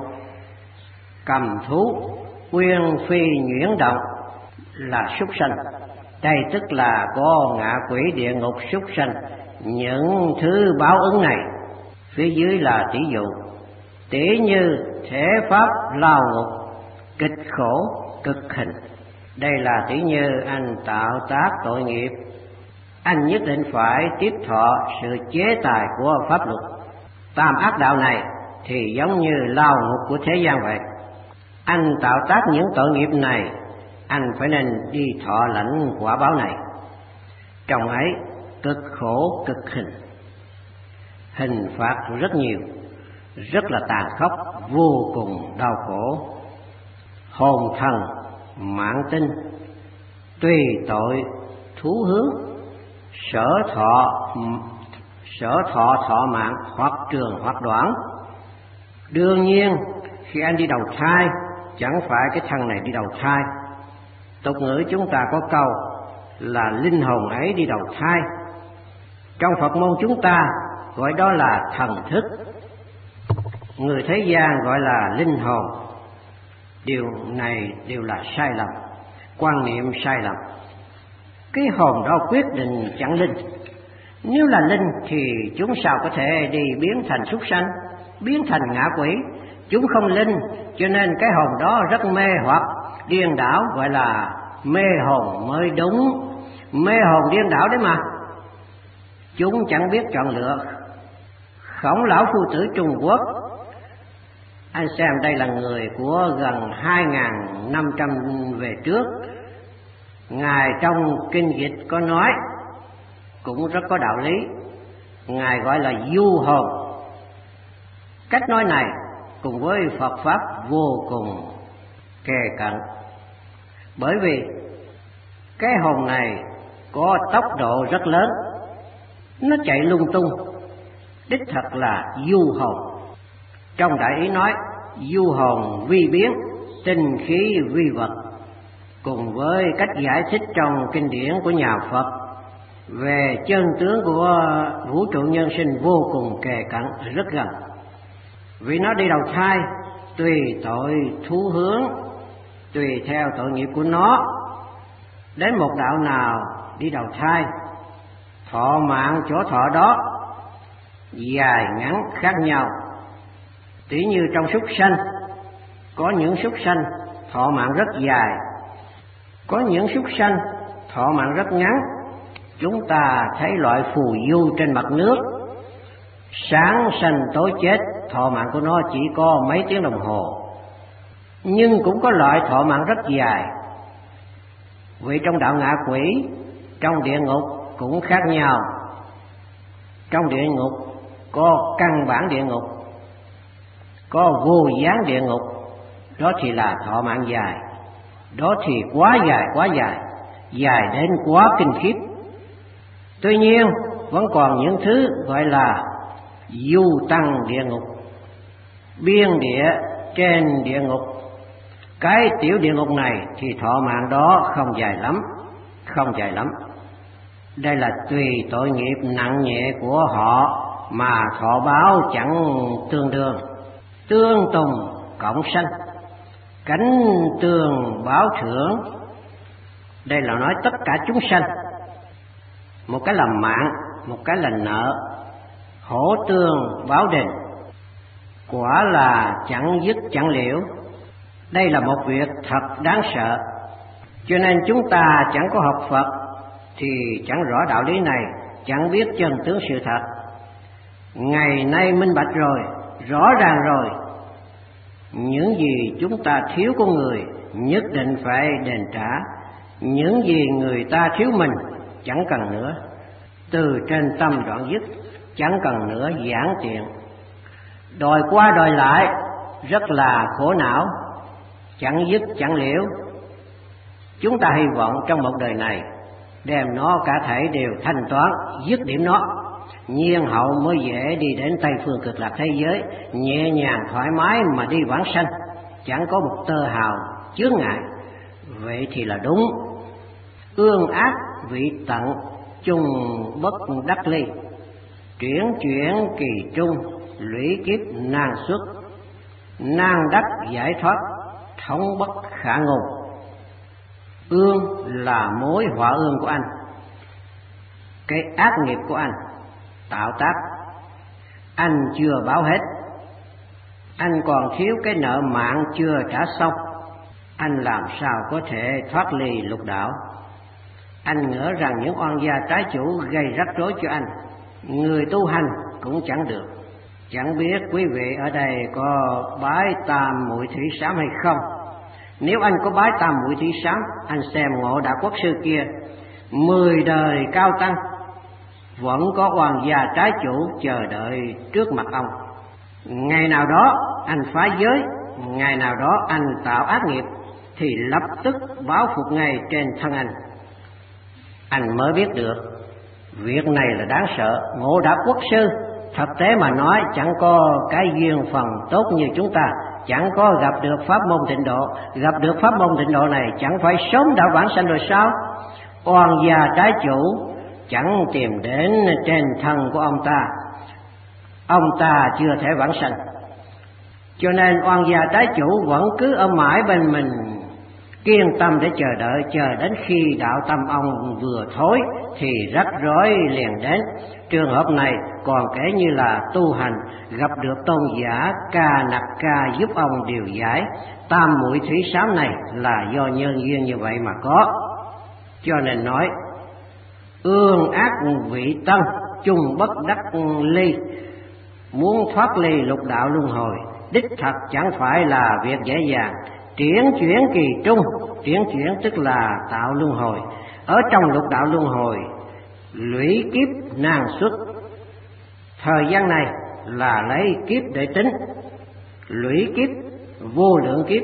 cầm thú, quyên phi nhuyễn động là súc sanh. Đây tức là có ngạ quỷ, địa ngục, súc sanh, những thứ báo ứng này. Phía dưới là tỷ dụ, tỷ như thể pháp lao ngục, kịch khổ, cực hình. Đây là tỷ như anh tạo tác tội nghiệp, anh nhất định phải tiếp thọ sự chế tài của pháp luật. Tam ác đạo này thì giống như lao ngục của thế gian vậy. Anh tạo tác những tội nghiệp này, anh phải nên đi thọ lãnh quả báo này. Trong ấy cực khổ cực hình, hình phạt rất nhiều, rất là tàn khốc, vô cùng đau khổ. Hồn thần mạng tinh tùy tội thú hướng, sở thọ thọ mạng, hoặc trường hoặc đoạn. Đương nhiên khi anh đi đầu thai, chẳng phải cái thân này đi đầu thai. Tục ngữ chúng ta có câu là linh hồn ấy đi đầu thai. Trong Phật môn chúng ta gọi đó là thần thức, người thế gian gọi là linh hồn. Điều này đều là sai lầm, quan niệm sai lầm. Cái hồn đó quyết định chẳng linh. Nếu là linh thì chúng sao có thể đi biến thành súc sanh, biến thành ngạ quỷ. Chúng không linh, cho nên cái hồn đó rất mê hoặc điên đảo, gọi là mê hồn mới đúng. Mê hồn điên đảo đấy mà. Chúng chẳng biết chọn lựa. Khổng lão phu tử Trung Quốc, anh xem đây là người của gần 2.500 về trước. Ngài trong kinh dịch có nói, cũng rất có đạo lý. Ngài gọi là du hồn. Cách nói này cùng với Phật Pháp vô cùng kề cận. Bởi vì cái hồn này có tốc độ rất lớn, nó chạy lung tung, đích thật là du hồn. Trong Đại Ý nói, du hồn vi biến, tinh khí vi vật. Cùng với cách giải thích trong kinh điển của nhà Phật về chân tướng của vũ trụ nhân sinh vô cùng kề cận, rất gần. Vì nó đi đầu thai, tùy tội thú hướng, tùy theo tội nghiệp của nó, đến một đạo nào đi đầu thai, thọ mạng chỗ thọ đó dài ngắn khác nhau. Tỉ như trong súc sanh, có những súc sanh thọ mạng rất dài, có những súc sanh thọ mạng rất ngắn. Chúng ta thấy loại phù du trên mặt nước, sáng sanh tối chết, thọ mạng của nó chỉ có mấy tiếng đồng hồ. Nhưng cũng có loại thọ mạng rất dài. Vì trong đạo ngạ quỷ, trong địa ngục cũng khác nhau. Trong địa ngục có căn bản địa ngục, có vô gián địa ngục, đó thì là thọ mạng dài. Đó thì quá dài, dài đến quá kinh khiếp. Tuy nhiên vẫn còn những thứ gọi là du tăng địa ngục, biên địa trên địa ngục. Cái tiểu địa ngục này thì thọ mạng đó không dài lắm. Đây là tùy tội nghiệp nặng nhẹ của họ mà thọ báo chẳng tương đương. Tương tùng cộng sanh, cánh tường báo thưởng. Đây là nói tất cả chúng sanh, một cái là mạng, một cái là nợ. Hổ tương báo đền, quả là chẳng dứt chẳng liễu. Đây là một việc thật đáng sợ. Cho nên chúng ta chẳng có học Phật thì chẳng rõ đạo lý này, chẳng biết chân tướng sự thật. Ngày nay minh bạch rồi, rõ ràng rồi. Những gì chúng ta thiếu của người nhất định phải đền trả. Những gì người ta thiếu mình chẳng cần nữa. Từ trên tâm đoạn dứt, chẳng cần nữa giảng tiện. Đòi qua đòi lại rất là khổ não, chẳng dứt chẳng liễu. Chúng ta hy vọng trong một đời này đem nó cả thể đều thanh toán, dứt điểm nó, nhiên hậu mới dễ đi đến Tây phương cực lạc thế giới, nhẹ nhàng thoải mái mà đi vãng sanh, chẳng có một tơ hào chướng ngại. Vậy thì là đúng. Ương ác vị tận, chung bất đắc ly. Chuyển kỳ trung, lũy kiếp nan xuất. Nan đắc giải thoát, thống bất khả ngôn. Ương là mối họa ương của anh, cái ác nghiệp của anh tạo tác, anh chưa báo hết. Anh còn thiếu cái nợ mạng chưa trả xong. Anh làm sao có thể thoát ly lục đạo? Anh ngỡ rằng những oan gia trái chủ gây rắc rối cho anh, người tu hành cũng chẳng được. Chẳng biết quý vị ở đây có bái Tam Muội Thủy Sám hay không? Nếu anh có bái Tam Muội Thủy Sám, anh xem Ngộ Đạo Quốc Sư kia, 10 đời cao tăng vẫn có oan gia trái chủ chờ đợi trước mặt ông. Ngày nào đó anh phá giới, ngày nào đó anh tạo ác nghiệp, thì lập tức báo phục ngay trên thân anh. Anh mới biết được việc này là đáng sợ. Ngộ Đạo Quốc Sư thực tế mà nói chẳng có cái duyên phần tốt như chúng ta, chẳng có gặp được pháp môn tịnh độ. Gặp được pháp môn tịnh độ này chẳng phải sớm đã vãng sanh rồi sao? Oan gia trái chủ chẳng tìm đến trên thân của ông ta chưa thể vãng sanh. Cho nên oan gia trái chủ vẫn cứ ở mãi bên mình, kiên tâm để chờ đợi, chờ đến khi đạo tâm ông vừa thối thì rắc rối liền đến. Trường hợp này còn kể như là tu hành, gặp được tôn giả Ca Nặc Ca giúp ông điều giải. Tam Muội Thủy Sám này là do nhân duyên như vậy mà có. Cho nên nói ương ác vị tân, chung bất đắc ly. Muốn thoát ly lục đạo luân hồi đích thật chẳng phải là việc dễ dàng. Chuyển kỳ trung, chuyển tức là tạo luân hồi. Ở trong lục đạo luân hồi, lũy kiếp nan xuất. Thời gian này là lấy kiếp để tính. Lũy kiếp, vô lượng kiếp.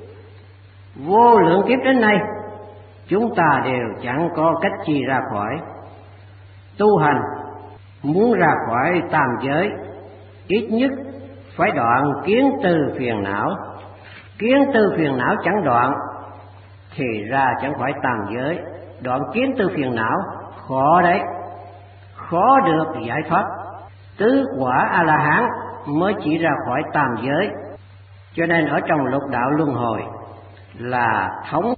Vô lượng kiếp đến nay chúng ta đều chẳng có cách chi ra khỏi. Tu hành muốn ra khỏi tam giới, ít nhất phải đoạn kiến tư phiền não. Kiến tư phiền não chẳng đoạn thì ra chẳng phải tam giới. Đoạn kiến tư phiền não khó đấy, khó được giải thoát. Tứ quả A-la-hán mới chỉ ra khỏi tam giới. Cho nên ở trong lục đạo luân hồi là thống